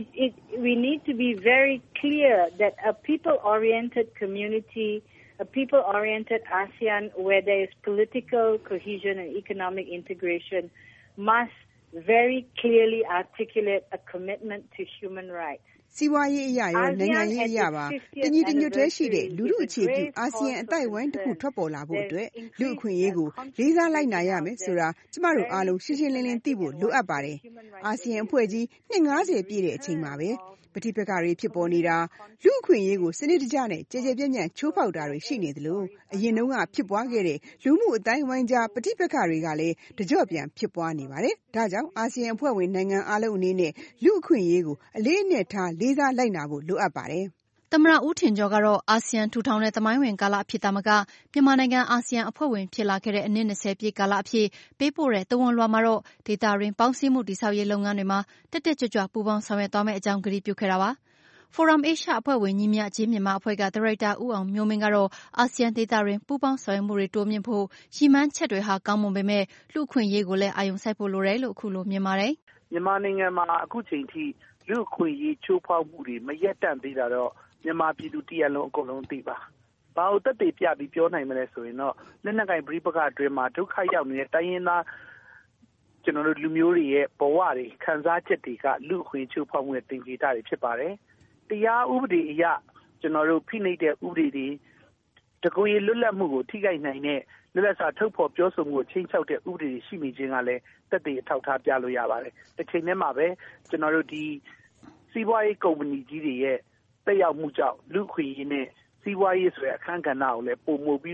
Speaker 9: We need to be very clear that a people-oriented community, a people-oriented ASEAN where there is political cohesion and economic integration must very clearly articulate a commitment to human rights.
Speaker 10: စီးပွားရေးအရာရောနိုင်ငံရေးအရာပါတညီတညွတ်တည်းရှိတဲ့လူထုအခြေပြုအာဆီယံအသိုက်အဝန်းတစ်ခုထွက်ပေါ်လာဖို့အတွက်လူအခွင့်အရေးကိုလေးစားလိုက်နာရမယ်ဆိုတာကျမတို့အားလုံးရှင်းရှင်းလင်းလင်းသိဖို့လိုအပ်ပါတယ်အာဆီယံအဖွဲ့ကြီးနှစ်50ပြည့်တဲ့အချိန်မှာပဲပဋိပက္ခတွေဖြစ်ပေါ်နေတာလူအခွင့်အရေးကိုစနစ်တကျနဲ့ကြဲကြဲပြန့်ပြန့်ချိုးဖောက်တာတွေရှိနေသလိုအရင်တုန်းကဖြစ်ပွားခဲ့တဲ့လူမှုအတိုင်းဝိုင်းကြားပဋိပက္ခတွေကလည်းတကြော့ပြန်ဖြစ်ပွားနေပါတယ်ဒါကြောင့်အာဆီယံအဖွဲ့ဝင်နိုင်ငံအားလုံးအနေနဲ့လူအခွင့်အရေးကိုအလေးအနက်ထားလေးစားလိုက်နာဖို့လိုအပ်ပါတယ်
Speaker 8: သမ္မတဦးထင်ကျော်ကတော့အာဆီယံထူထောင်တဲ့သမိုင်းဝင်ကာလအဖြစ်သာမကမြန်မာနိုင်ငံအာဆီယံအဖွဲ့ဝင်ဖြစ်လာခဲ့တဲ့အနှစ်20ပြည့်ကာလအဖြစ်ပေးပို့တဲ့သဝဏ်လွှာမှာတော့ဒေသတွင်းပေါင်းစည်းမှုတည်ဆောက်ရေးလုပ်ငန်းတွေမှာတက်တက်ကြွကြွပူးပေါင်းဆောင်ရွက်သွားမယ့်အကြောင်းကတိပြုခဲ့တာပါForum Asia အဖွဲ့ဝင်ညီမျှခြင်းမြန်မာအဖွဲ့ကဒါရိုက်တာဦးအောင်မျိုးမင်းကတော့အာဆီယံဒေသတွင်ပူးပေါင်းဆောင်ရွက်မှုတွေတိုးမြင့်ဖို့ရည်မှန်းချက်တွေဟာကောင်းမွန်ပေမဲ့လူ့အခွင့်အရေးကိုလည်းအာရုံစိုက်ဖို့လိုတယ်လို့အခုလိုမြင်ပါတယ်
Speaker 4: မြန်မာနိုင်ငံမှာအခုချိန်ထိလူ့အခွင့်အရေးချိုးဖောက်မှုတွေမရပ်တန့်သေးတာတော့မြန်မာပြည်သူတရက်လုံးအကုန်လုံးသိပါဘာလို့တက်တေပြပြီးပြောနိုင်မလဲဆိုရင်တော့လက်နက်ကင်ပဋိပက္ခအတွင်းမှာဒုက္ခရောက်နေတဲ့တိုင်းရင်းသားကျွန်တော်တို့လူမျိုးတွေရဲ့ဘဝတွေခံစားချက်တွေကလူ့အခွင့်အရေးချိုးဖောက်မှုနဲ့တင်ကြတာတွေဖြစ်ပါတယ်တရားဥပဒေအရကျွန်တော်တို့ဖိနှိပ်တဲ့ဥပဒေတွေတကူရေးလွတ်လပ်မှုကိုထိခိုက်နိုင်တဲ့လွတ်လပ်စွာထုတ်ဖော်ပြောဆိုမှုကိုချိန်ချောက်တဲ့ဥပဒေတွေရှိနေခြင်းကလည်းတက်တည်အထောက်ထားပြလို့ရပါတယ်တစ်ချိန်တည်းမှာပဲကျွန်တော်တို့ဒီစီးပွားရေးကုမ္ပဏီကြီးတွေရဲ့တက်ရောက်မှုကြောင့်လူ့အခွင့်အရေးနဲ့စီးပွားရေးဆိုတဲ့အခန်းကဏ္ဍကိုလည်းပုံမှုပြီးတော့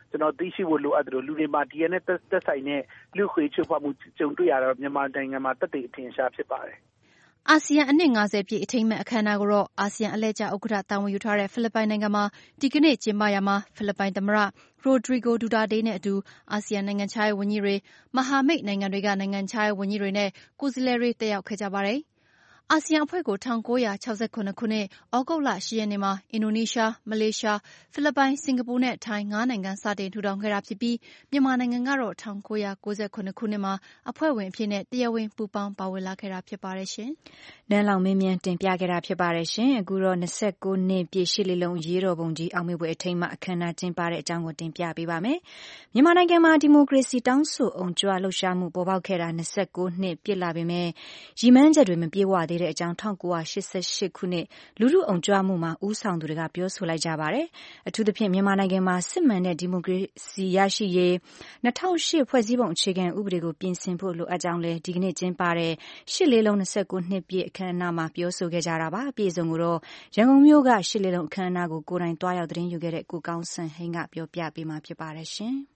Speaker 4: ကျွန်တော်သိရှိဖို့လိုအပ်တယ်လို့လူတွေမှာ DNA သက်ဆိုင်တဲ့လူခွေချိုးဖောက်မှုကြုံတွေ့ရတော့မြန်မာနိုင်ငံမှာတက်တဲ့အထင်ရှားဖြစ်ပါတယ်
Speaker 8: အာဆီယံအနှစ်50ပြည့်အထိမ်းအမှတ်အခမ်းအနားကိုတော့အာဆီယံအလှည့်ကျဥက္ကဋ္ဌတာဝန်ယူထားတဲ့ဖိလစ်ပိုင်နိုင်ငံမှာဒီကနေ့ကျင်းပရာမှာဖိလစ်ပိုင်သမ္မတရိုဒရီဂိုဒူတာတေးနဲ့အတူအာဆီယံနိုင်ငံခြားရေးဝန်ကြီးတွေမဟာမိတ်နိုင်ငံတွေကနိုင်ငံခြားရေးဝန်ကြီးတွေနဲ့ကိုယ်စားလှယ်တွေတက်ရောက်ခဲ့ကြပါတယ်။အာဆီယံအဖွဲ့ကို1968ခုနှစ်ဩဂုတ်လ10ရက်နေ့မှာအင်ဒိုနီးရှားမလေးရှားဖိလစ်ပိုင်စင်ကာပူနဲ့ထိုင်း5နိုင်ငံစတင်ထူထောင်ခဲ့တာဖြစ်ပြီးမြန်မာနိုင်ငံကတော့1998ခုနှစ်မှာအဖွဲ့ဝင်အဖြစ်နဲ့တရားဝင်ပူးပေါင်းပါဝင်လာခဲ့တာဖြစ်ပါတယ်ရှင်
Speaker 2: ။နန်းလောင်မင်းမြန်တင်ပြခဲ့တာဖြစ်ပါတယ်ရှင်။အခုတော့29နှစ်ပြည့်ရှစ်လေးလုံးရေးတော်ပုံကြီးအောင်မေပွဲအထိမ်းအမှတ်အခမ်းအနားကျင်းပတဲ့အကြောင်းကိုတင်ပြပေးပါမယ်။မြန်မာနိုင်ငံမှာဒီမိုကရေစီတောင်းဆိုအောင်ကြွလှုပ်ရှားမှုပေါ်ပေါက်ခဲ့တာ29နှစ်ပြည့်လာပေမဲ့ရည်မှန်းချက်တွေမပြည့်ဝသေးတဲ့အကြောင်း1988ခုနှစ်လူထုအောင်ကြွမှုမှာဦးဆောင်သူတွေကပြောဆိုလိုက်ကြပါတယ်။အထူးသဖြင့်မြန်မာနိုင်ငံမှာစစ်မှန်တဲ့ဒီမိုကရေစီရရှိရေး2008ဖွဲ့စည်းပုံအခြေခံဥပဒေကိုပြင်ဆင်ဖို့လိုအပ်ကြောင်းလည်းဒီကနေ့ကျင်းပတဲ့ရှစ်လေးလုံး29နှစ်ပြည့်အခမ်းအနားမှာပြောဆိုခဲ့ကြတာပါ။အပြည့်အစုံကိုတော့ရန်ကုန်မြို့ကရှစ်လေးလုံးအခမ်းအနားကိုကိုယ်တိုင်တွားရောက်သတင်းယူခဲ့တဲ့ကိုကောင်းစံဟိန်းကပြောပြပေးမှာဖြစ်ပါတယ်ရှင်။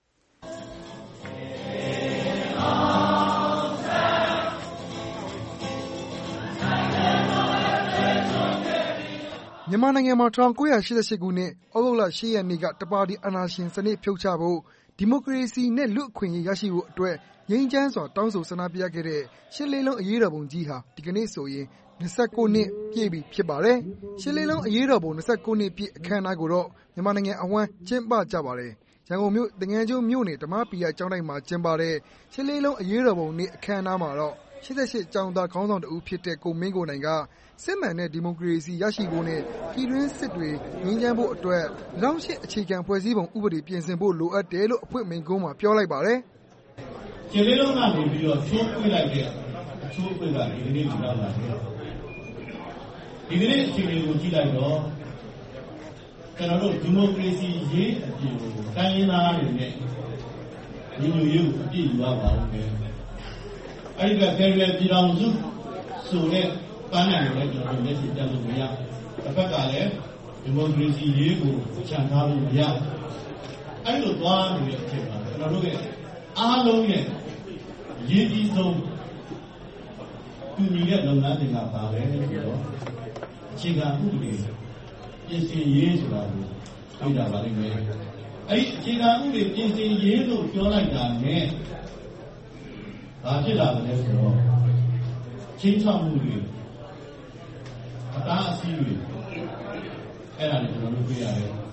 Speaker 11: မြန်မာနိုင်ငံမှာ1988ခုနှစ်ဩဂုတ်လ10ရက်နေ့ကတပါတီအာဏာရှင်စနစ်ဖြုတ်ချဖို့ဒီမိုကရေစီနဲ့လူ့အခွင့်အရေးရရှိဖို့အတွက်ငြိမ်းချမ်းစွာတောင်းဆိုဆန္ဒပြခဲ့တဲ့ရှစ်လေးလုံးအရေးတော်ပုံကြီးဟာဒီကနေ့ဆိုရင်29နှစ်ပြည့်ပြီဖြစ်ပါတယ်။ရှစ်လေးလုံးအရေးတော်ပုံ29နှစ်ပြည့်အခမ်းအနားကိုတော့မြန်မာနိုင်ငံအဝန်းကျင်းပကြပါတယ်။ရန်ကုန်မြို့တငယ်ကျွန်းမြို့နယ်ဓမ္မပီယကျောင်းတိုင်းမှာကျင်းပတဲ့ရှစ်လေးလုံးအရေးတော်ပုံနေ့အခမ်းအနားမှာတော့88ကျောင်းသားခေါင်းဆောင်တဦးဖြစ်တဲ့ကိုမင်းကိုနိုင်ကစစ်မှန်တဲ့ဒီမိုကရေစီရရှိဖို့နဲ့ပြည်တွင်းစစ်တွေငြိမ်းချမ်းဖို့အတွက်2008အခြေခံဖွဲ့စည်းပုံဥပဒေပြင်ဆင်ဖို့လိုအပ်တယ်လို့အဖွင့်မိန့်ခွန်းမှာပြောလိုက်ပါတယ်
Speaker 12: ။ရှစ်လေးလုံးကနေပြီးတော့ချိုးပွေးလိုက်တဲ့အချိုးပွေးကဒီကနေ့ဒီလောက်လာတယ်။ဒီကနေ့အခြေအနေကိုကြည့်လိုက်တော့ကျွန်တော်တို့ဒီမိုကရေစီရေးအပြင်ကိုတိုင်းရင်းသားတွေနဲ့ညီညွတ်ရေးကိုအပြည့်ယူရပါဦးမယ်။အဲ့ဒီကဖက်ဒရယ်ပြည်ထောင်စုဆိုတဲ့ပန်းနိုင်လည်းကျွန်တော်တို့မျက်စိတက်လို့မရ။တစ်ဖက်ကလည်းဒီမိုကရေစီရေးကိုချန်ထားလို့မရ။အဲ့လိုသွားနေတဲ့အချိန်မှာကျွန်တော်တို့ရဲ့အားလုံးရဲ့ရည်ကြီးဆုံးတူညီတဲ့လုပ်ငန်းတွေကပါပဲဆိုတော့အခြေခံဥပဒေပြင်ဆင်ရေးဆိုတာကိုတွေ့ကြပါလိမ့်မယ်။အဲ့ဒီအခြေခံဥပဒေပြင်ဆင်ရေးလို့ပြောလိုက်တာနဲ့ဘာဖြစ်လာလဲဆိုတော့ချင်းချောက်မှုတွေအတားအဆီးတွေအဲ့ဒါတွေကျွန်တော်တို့တွေ့ရတယ်။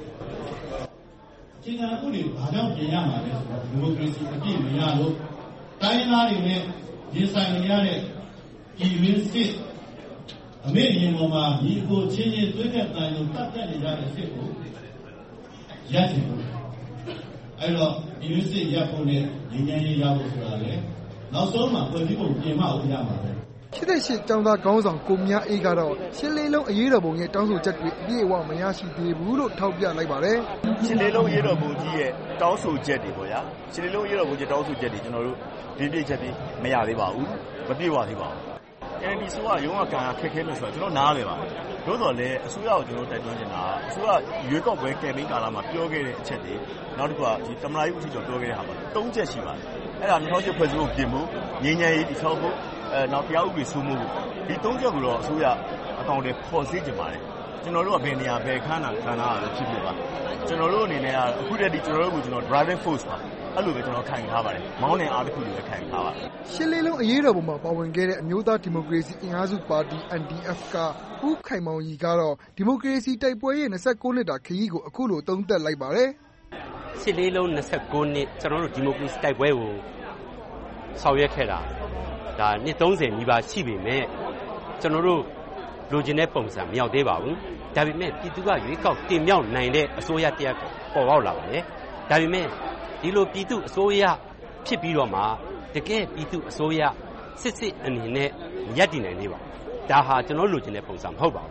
Speaker 12: အခြေခံဥပဒေဘာကြောင့်ပြင်ရမှာလဲဆိုတော့ဒီမိုကရေစီအပြည့်မရလို့တိုင်းသားတွေနဲ့ရင်ဆိုင်နေရတဲ့ပြည်တွင်းစစ်အမေရင်ပေါ်မှာဒီကိုချင်းချင်းသွေးတဲ့တန်ရုံတက်တက်နေကြတဲ့စစ်ကိုရပ်ချင်လို့အဲ့တော့ဒီလိုစစ်ရပ်ဖို့နဲ့ငြိမ်းချမ်းရေးရဖို့ဆိုတာလေနောက်ဆုံးမှာဖွဲ့စည်းပုံပြင်မှအောင်ရမှာပဲ
Speaker 11: 88ကျောင်းသားခေါင်းဆောင်ကိုမြအေးကတော့ရှစ်လေးလုံးအရေးတော်ပုံရဲ့တောင်းဆိုချက်တွေအပြည့်အဝမရရှိသေးဘူးလို့ထောက်ပြလိုက်ပါတယ်
Speaker 13: ရှစ်လေးလုံးအရေးတော်ပုံကြီးရဲ့တောင်းဆိုချက်တွေပေါ့ဗျာရှစ်လေးလုံးအရေးတော်ပုံကြီးတောင်းဆိုချက်တွေကျွန်တော်တို့ဒီပြည့်ချက်တွေမရသေးပါဘူးမပြည့်ဝသေးပါဘူးNLD ဆိုကရုံးကကန်ခက်ခဲလို့ဆိုတော့ကျွန်တော်နားလေပါသို့တော်လည်းအစိုးရကိုကျွန်တော်တိုက်တွန်းနေတာအစိုးရရွေးကောက်ပွဲကမ်ပိန်းကာလမှာပြောခဲ့တဲ့အချက်တွေနောက်တစ်ခုကဒီသမ္မတကြီးဦးစီးကျော်ပြောခဲ့တဲ့ဟာပါ၃ချက်ရှိပါတယ်အဲ့ဒါ2008ဖွဲ့စည်းပုံပြင်မှုငြိမ်းချမ်းရေးတည်ဆောက်ဖို့နောက်တရားဥပဒေစိုးမိုးဖို့ဒီ၃ချက်ကိုတော့အစိုးရအကောင့်တွေပေါ်စေချင်ပါတယ်ကျွန်တော်တို့ကဘယ်နေရာဘယ်ခန်းတာခန်းတာလည်းဖြစ်ဖြစ်ပါကျွန်တော်တို့အနေနဲ့ကအခုတည်းကကျွန်တော်တို့ကိုကျွန်တော် driving force ပါအဲ့လိုပဲကျွန်တော်ခံထားပါတယ်မောင်းနှင်အားတစ်ခုလိုပဲခံထားပါတယ်
Speaker 11: ရှစ်လေးလုံးအရေးတော်ပုံမှာပါဝင်ခဲ့တဲ့အမျိုးသားဒီမိုကရေစီအင်အားစုပါတီ NDF ကဦးခိုင်မောင်ကြီးကတော့ဒီမိုကရေစီတိုက်ပွဲရဲ့29နှစ်တာခရီးကိုအခုလိုသုံးသပ်လိုက်ပါတယ်
Speaker 14: ရှစ်လေးလုံး29နှစ်ကျွန်တော်တို့ဒီမိုကရေစီတိုက်ပွဲကိုဆောင်ရွက်ခဲ့တာဒါနှစ်30နီးပါးရှိပေမဲ့ကျွန်တော်တို့လိုချင်တဲ့ပုံစံမရောက်သေးပါဘူးဒါပေမဲ့ပြည်သူကရွေးကောက်တင်မြှောက်နိုင်တဲ့အစိုးရတရက်ပေါ်ပေါက်လာပါတယ်ဒါပေမဲ့ဒီလိုပြည်သူအစိုးရဖြစ်ပြီးတော့မှတကယ်ပြည်သူအစိုးရစစ်အနေနဲ့ရပ်တည်နိုင်နေပါဒါဟာကျွန်တော်လိုချင်တဲ့ပုံစံမဟုတ်ပါဘူး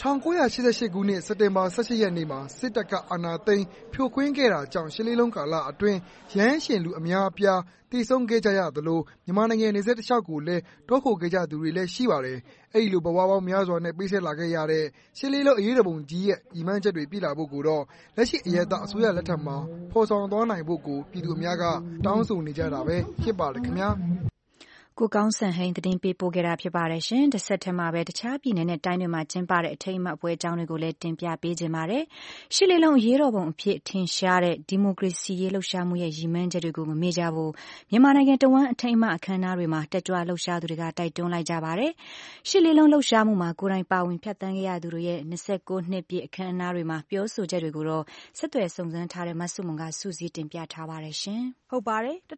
Speaker 11: 1988 ခုနှစ် စက်တင်ဘာ 18 ရက်နေ့မှာ စစ်တပ်ကအာဏာသိမ်းဖြိုခွင်းခဲ့တာကြောင့် ရှစ်လေးလုံးကာလအတွင်း ရဟန်းရှင်လူအများအပြားသေဆုံးခဲ့ကြရသလို မြန်မာနိုင်ငံနယ်စပ်တလျှောက်ကိုလည်းတောခိုခဲ့ကြသူတွေလည်းရှိပါတယ်။အဲဒီလိုဘဝပေါင်းများစွာနဲ့ပေးဆက်လာခဲ့ရတဲ့ရှစ်လေးလုံးအရေးတော်ပုံကြီးရဲ့ရည်မှန်းချက်တွေပြည့်လာဖို့ကိုတော့လက်ရှိအရပ်သားအစိုးရလက်ထက်မှာဖော်ဆောင်သွားနိုင်ဖို့ကိုပြည်သူအများကတောင်းဆိုနေကြတာပဲဖြစ်ပါတယ်ခင်ဗျာ။
Speaker 2: ကိုကောင်းစံဟိန်းသတင်းပေးပို့ခဲ့တာဖြစ်ပါတယ်ရှင်။တစ်ဆက်တည်းမှာပဲတခြားပြည်နယ်နဲ့တိုင်းတွေမှာကျင်းပတဲ့အထိမ်းအမှတ်ပွဲအကြောင်းတွေကိုလည်းတင်ပြပေးခြင်းပါတယ်။ရှစ်လေးလုံးအရေးတော်ပုံအဖြစ်ထင်ရှားတဲ့ဒီမိုကရေစီရေးလှုပ်ရှားမှုရဲ့ရည်မှန်းချက်တွေကိုမမေ့ကြဖို့မြန်မာနိုင်ငံတဝန်းအထိမ်းအမှတ်အခမ်းအနားတွေမှာတက်ကြွလှုပ်ရှားသူတွေကတိုက်တွန်းလိုက်ကြပါတယ်။ရှစ်လေးလုံးလှုပ်ရှားမှုမှာကိုယ်တိုင်ပါဝင်ဖြတ်သန်းခဲ့ရသူတွေရဲ့29နှစ်ပြည့်အခမ်းအနားတွေမှာပြောဆိုချက်တွေကိုတော့ဆက်သွယ်စုံစမ်းထားတဲ့မဆုမွန်ကစူးစီးတင်ပြထားပါတယ်ရှင်။
Speaker 15: ဟုတ်ပါတယ်။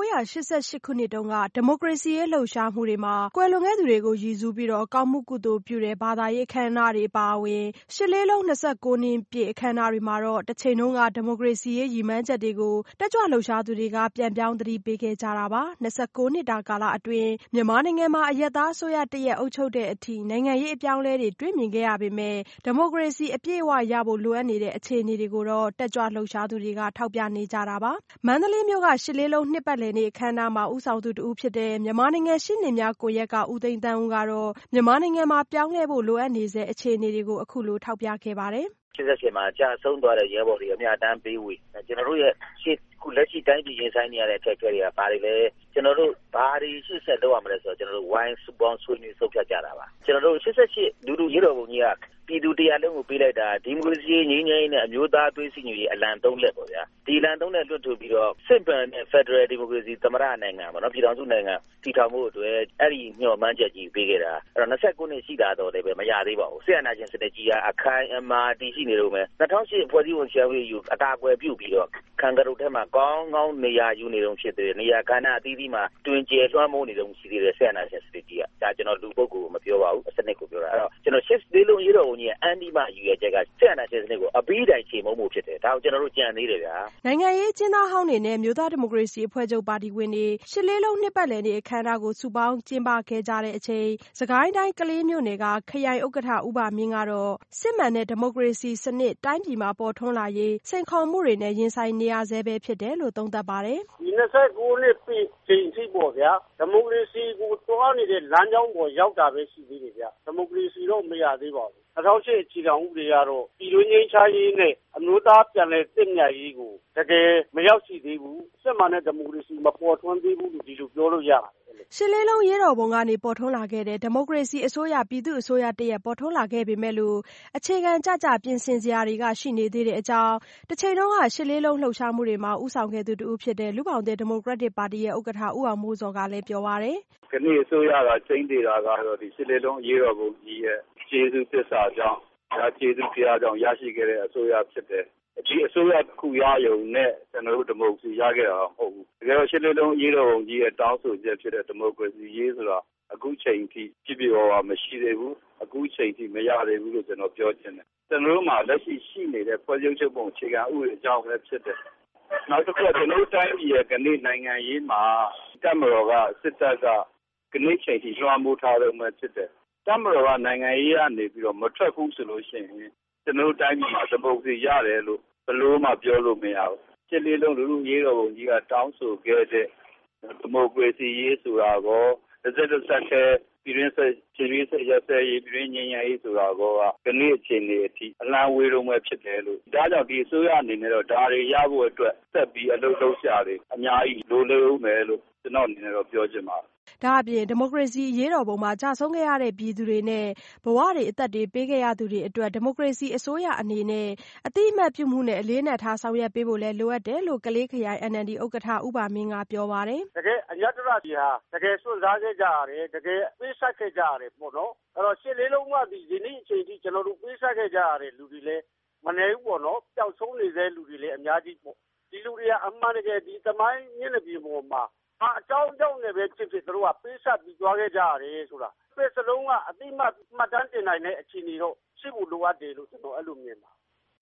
Speaker 15: 1988ခုနှစ်တုန်းကဒီမိုကရေစီရေးလှုပ်ရှားမှုတွေမှာကွယ်လွန်ခဲ့သူတွေကိုရည်စူးပြီးကောင်းမှုကုသိုလ်ပြုတဲ့ဘာသာရေးအခမ်းအနားတွေပါဝင်ရှစ်လေးလုံး29နှစ်ပြည့်အခမ်းအနားတွေမှာတော့တစ်ချိန်လုံးကဒီမိုကရေစီရေးရည်မှန်းချက်တွေကိုတက်ကြွလှုပ်ရှားသူတွေကပြန်ပြောင်းသတိပေးခဲ့ကြတာပါ။29နှစ်တာကာလအတွင်းမြန်မာနိုင်ငံမှာအရပ်သားအစိုးရတရက်အုပ်ချုပ်တဲ့အထိနိုင်ငံရေးအပြောင်းအလဲတွေတွေ့မြင်ခဲ့ရပေမဲ့ဒီမိုကရေစီအပြည့်အဝရဖို့လိုအပ်နေတဲ့အခြေအနေတွေကိုတော့တက်ကြွလှုပ်ရှားသူတွေကထောက်ပြနေကြတာပါ။မန္တလေးမြို့ကရှစ်လေးလုံးနှစ်ပတ်လည်နေ့အခမ်းအနားမှာဦးဆောင်သူတဦးဖြစ်တဲ့မြန်မာနိုင်ငံရှေ့နေများကွန်ရက်ကဦးသိန်းသန်းဦးကတော့မြန်မာနိုင်ငံမှာပြောင်းလဲဖို့လိုအပ်နေစေအခြေအနေတွေကိုအခုလိုထောက်ပြခဲ့ပါတယ်
Speaker 16: ။88မှာကြာဆုံးသွားတဲ့ရဲဘော်တွေအများတန်းပေးဝေကျွန်တော်တို့ရဲ့ရှေ့ခုလက်ရှိတိုင်းပြည်ရင်ဆိုင်နေရတဲ့အခက်အခဲတွေကဘာတွေလဲကျွန်တော်တို့ဘာတွေရှေ့ဆက်လုပ်ရမလဲဆိုတော့ကျွန်တော်တို့ဝိုင်းစုပေါင်းဆွေးနွေးဆုံးဖြတ်ကြတာပါကျွန်တော်တို့88လူလူရေတော်ဘုံကြီးကပြည်သူတရားလုံးကိုပေးလိုက်တာဒီမိုကရေစီငြိမ်းချမ်းရေးနဲ့အမျိုးသားအသွေးစည်းညီရေးအလံ3လက်ပေါ့ဗျာဒီလံ3လက်လွတ်ထုတ်ပြီးတော့စစ်ပန်နဲ့ Federal Democracy သမရနိုင်ငံပေါ့နော်ပြည်ထောင်စုနိုင်ငံတည်ထောင်မှုအတွက်အဲ့ဒီညှော်မှန်းချက်ကြီးပေးခဲ့တာအဲ့တော့29နှစ်ရှိတာတော့လည်းပဲမရသေးပါဘူးဆရာနာရှင်စနစ်ကြီးကအခိုင်အမာတည်ရှိနေလို့မယ်2008ဖွဲ့စည်းပုံဆရာဝေးယူအကာအကွယ်ပြုပြီးတော့ခံကရုတ်ထဲမှာကောင်းကောင်းနေရာယူနေတော့ဖြစ်တယ်နေရာကဏ္ဍအသီးသီးမှာတွင်ကျယ်လွှမ်းမိုးနေတော့ရှိသေးတယ်ဆရာနာရှင်စနစ်ကြီးကဒါကျွန်တော်လူပုဂ္ဂိုလ်မပြောပါဘူးစနစ်ကိုပြောတာအဲ့တော့ကျွန်တော်ရှစ်သေးလုံးရေးတော်ဝင်ကြီးအန်ဒီမယူရချက်ကဆရာနာရှင်စနစ်ကိုအပြီးတိုင်ချိန်မုံမှုဖြစ်တယ်ဒါကိုကျွန်တော်တို့ကြံသေးတယ်ဗျာ
Speaker 15: နိုင်ငံရေးကျင်းသားဟောင်းတွေနဲ့မြို့သားဒီမိုကရေစီအဖွဲ့ချုပ်ပါတီဝင်တွေရှစ်လေးလုံးနှစ်ပတ်လည်နေ့အခမ်းအနားကိုစုပေါင်းကျင်းပခဲ့ကြတဲ့အချိန်စကိုင်းတိုင်းကလေးမြို့နယ်ကခရိုင်ဥက္ကဋ္ဌဦးပါမင်းကတော့စစ်မှန်တဲ့ဒီမိုကရေစီစနစ်တိုင်းပြည်မှာပေါ်ထွန်းလာရေးစိန်ခေါ်မှုတွေနဲ့ရင်ဆိုင်နေရဆဲပဲဖြစ်တယ်လို့သုံးသပ်ပါတယ်
Speaker 17: ဒီ29နှစ်ပြည့်ချိန်ထိပေါ့ဗျာဒီမိုကရေစီကိုတွားနေတဲ့လမ်းကြောင်းပေါ်ရောက်တာပဲရှိသေးတယ်ဗျာဒီမိုကရေစီတော့မရသေးပါဘူး2008အခြေခံဥပဒေကတော့ပြည်တွင်းငြိမ်းချမ်းရေးနဲ့အမျိုးသားပြန်လည်သင့်မြတ်ရေးကိုတကယ်မရောက်ရှိသေးဘူးစစ်မှန်တဲ့ဒီမိုကရေစီမပေါ်ထွန်းသေးဘူးလို့ဒီလိုပြောလို့ရပါတယ်
Speaker 15: ရှစ်လေးလုံးရေးတော်ပုံကနေပေါ်ထွန်းလာခဲ့တဲ့ဒီမိုကရေစီအစိုးရပြည်သူ့အစိုးရတရက်ပေါ်ထွန်းလာခဲ့ပေမဲ့လို့အခြေခံကြကြပြင်ဆင်စရာတွေကရှိနေသေးတဲ့အကြောင်းတစ်ချိန်လုံးကရှစ်လေးလုံးလှုပ်ရှားမှုတွေမှာဦးဆောင်ခဲ့သူတူဖြစ်တဲ့လူပောင်တဲ့ဒီမိုကရက်တစ်ပါတီရဲ့ဥက္ကဋ္ဌဦးအောင်မိုးစောကလည်းပြောပါတယ်
Speaker 18: ။ခဏအစိုးရကချိန်နေတာကတော့ဒီရှစ်လေးလုံးရေးတော်ပုံကြီးရဲ့ကျေးဇူးသစ္စာကြောင့်ဒါကျေးဇူးတရားကြောင့်ရရှိခဲ့တဲ့အစိုးရဖြစ်တယ်။ဒီအစိုးရတစ်ခုရယုံနဲ့ကျွန်တော်တို့ဒီမိုကရေစီရခဲ့တာမဟုတ်ဘူး။တကယ်တော့ရှစ်လေးလုံးရေးတော်ပုံကြီးရဲ့တောင်းဆိုချက်ဖြစ်တဲ့ဒီမိုကရေစီရေးဆိုတာအခုချိန်ထိပြည့်ပြည့်ဝဝမရှိသေးဘူး။အခုချိန်ထိမရသေးဘူးလို့ကျွန်တော်ပြောချင်တယ်။ကျွန်တော်တို့မှာလက်ရှိရှိနေတဲ့ဖွဲ့စည်းချုပ်ပုံအခြေခံဥပဒေအကြောင်းပဲဖြစ်တယ်။နောက်တစ်ခုကကျွန်တော်တို့တိုင်းပြည်ရဲ့ကနေနိုင်ငံရေးမှာတပ်မတော်ကစစ်တပ်ကကနေချိန်ထိလွှမ်းမိုးထားလို့မှဖြစ်တယ်။တပ်မတော်ကနိုင်ငံရေးကနေပြီးတော့မထွက်ဘူးဆိုလို့ရှိရင်ကျွန်တော်တို့တိုင်းပြည်မှာဒီမိုကရေစီရတယ်လို့ဘယ်လို့မှပြောလို့မရဘူး။ရှစ်လေးလုံးလူလူရေးတော်ပုံကြီးကတောင်းဆိုခဲ့တဲ့ဒီမိုကရေစီရေးဆိုတာကိုတစ်ဆက်ပြည်ရင်းစစ်ချင်းရင်းစစ်ရစဲရေးပြည်ရင်းငြိမ်းချမ်းရေးဆိုတာကဒီနေ့အခြေအနေအထိအလံဝေးတော့မှဖြစ်တယ်လို့ဒါကြောင့်ဒီအစိုးရအနေနဲ့တော့ဒါတွေရဖို့အတွက်ဆက်ပြီးအလုပ်လုပ်ရှာတွေအများကြီးလိုလို့မယ်လို့ကျွန်တော်အနေနဲ့တော့ပြောချင်ပါတယ်
Speaker 15: ဒါအပြင်ဒီမိုကရေစီရေးတော်ပုံမှာကြာဆုံးခဲ့ရတဲ့ပြည်သူတွေနဲ့ဘဝတွေအသက်တွေပေးခဲ့ရသူတွေအတွက်ဒီမိုကရေစီအစိုးရအနေနဲ့အတိအမှတ်ပြုမှုနဲ့အလေးနက်ထားဆောင်ရွက်ပေးဖို့လည်းလိုအပ်တယ်လို့ကလေးခရိုင် NLD ဥက္ကဋ္ဌဦးပါမင်းကပြောပါတယ်
Speaker 17: တကယ်အညတရစီဟာတကယ်စွန့်စားခဲ့ကြရတယ်တကယ်ပေးဆက်ခဲ့ကြရတယ်ပေါ့နော်အဲ့တော့ရှစ်လေးလုံးကဒီနေ့အချိန်ထိကျွန်တော်တို့ပေးဆက်ခဲ့ကြရတဲ့လူတွေလည်းမနေဘူးပေါ့နော်ပျောက်ဆုံးနေတဲ့လူတွေလည်းအများကြီးပေါ့ဒီလူတွေကအမှန်တကယ်ဒီသမိုင်းမျက်နှာပြင်ပေါ်မှာအကြောင်းကြောင့်လည်းပဲဖြစ်သူတို့ကပေးဆက်ပြီးသွားခဲ့ကြရတယ်ဆိုတာပဲစလုံးကအတိမတ်မှတ်တမ်းတင်နိုင်တဲ့အခြေအနေတော့ရှိဖို့လိုအပ်တယ်လို့ကျွန်တော်အဲ့လိုမြင်ပါ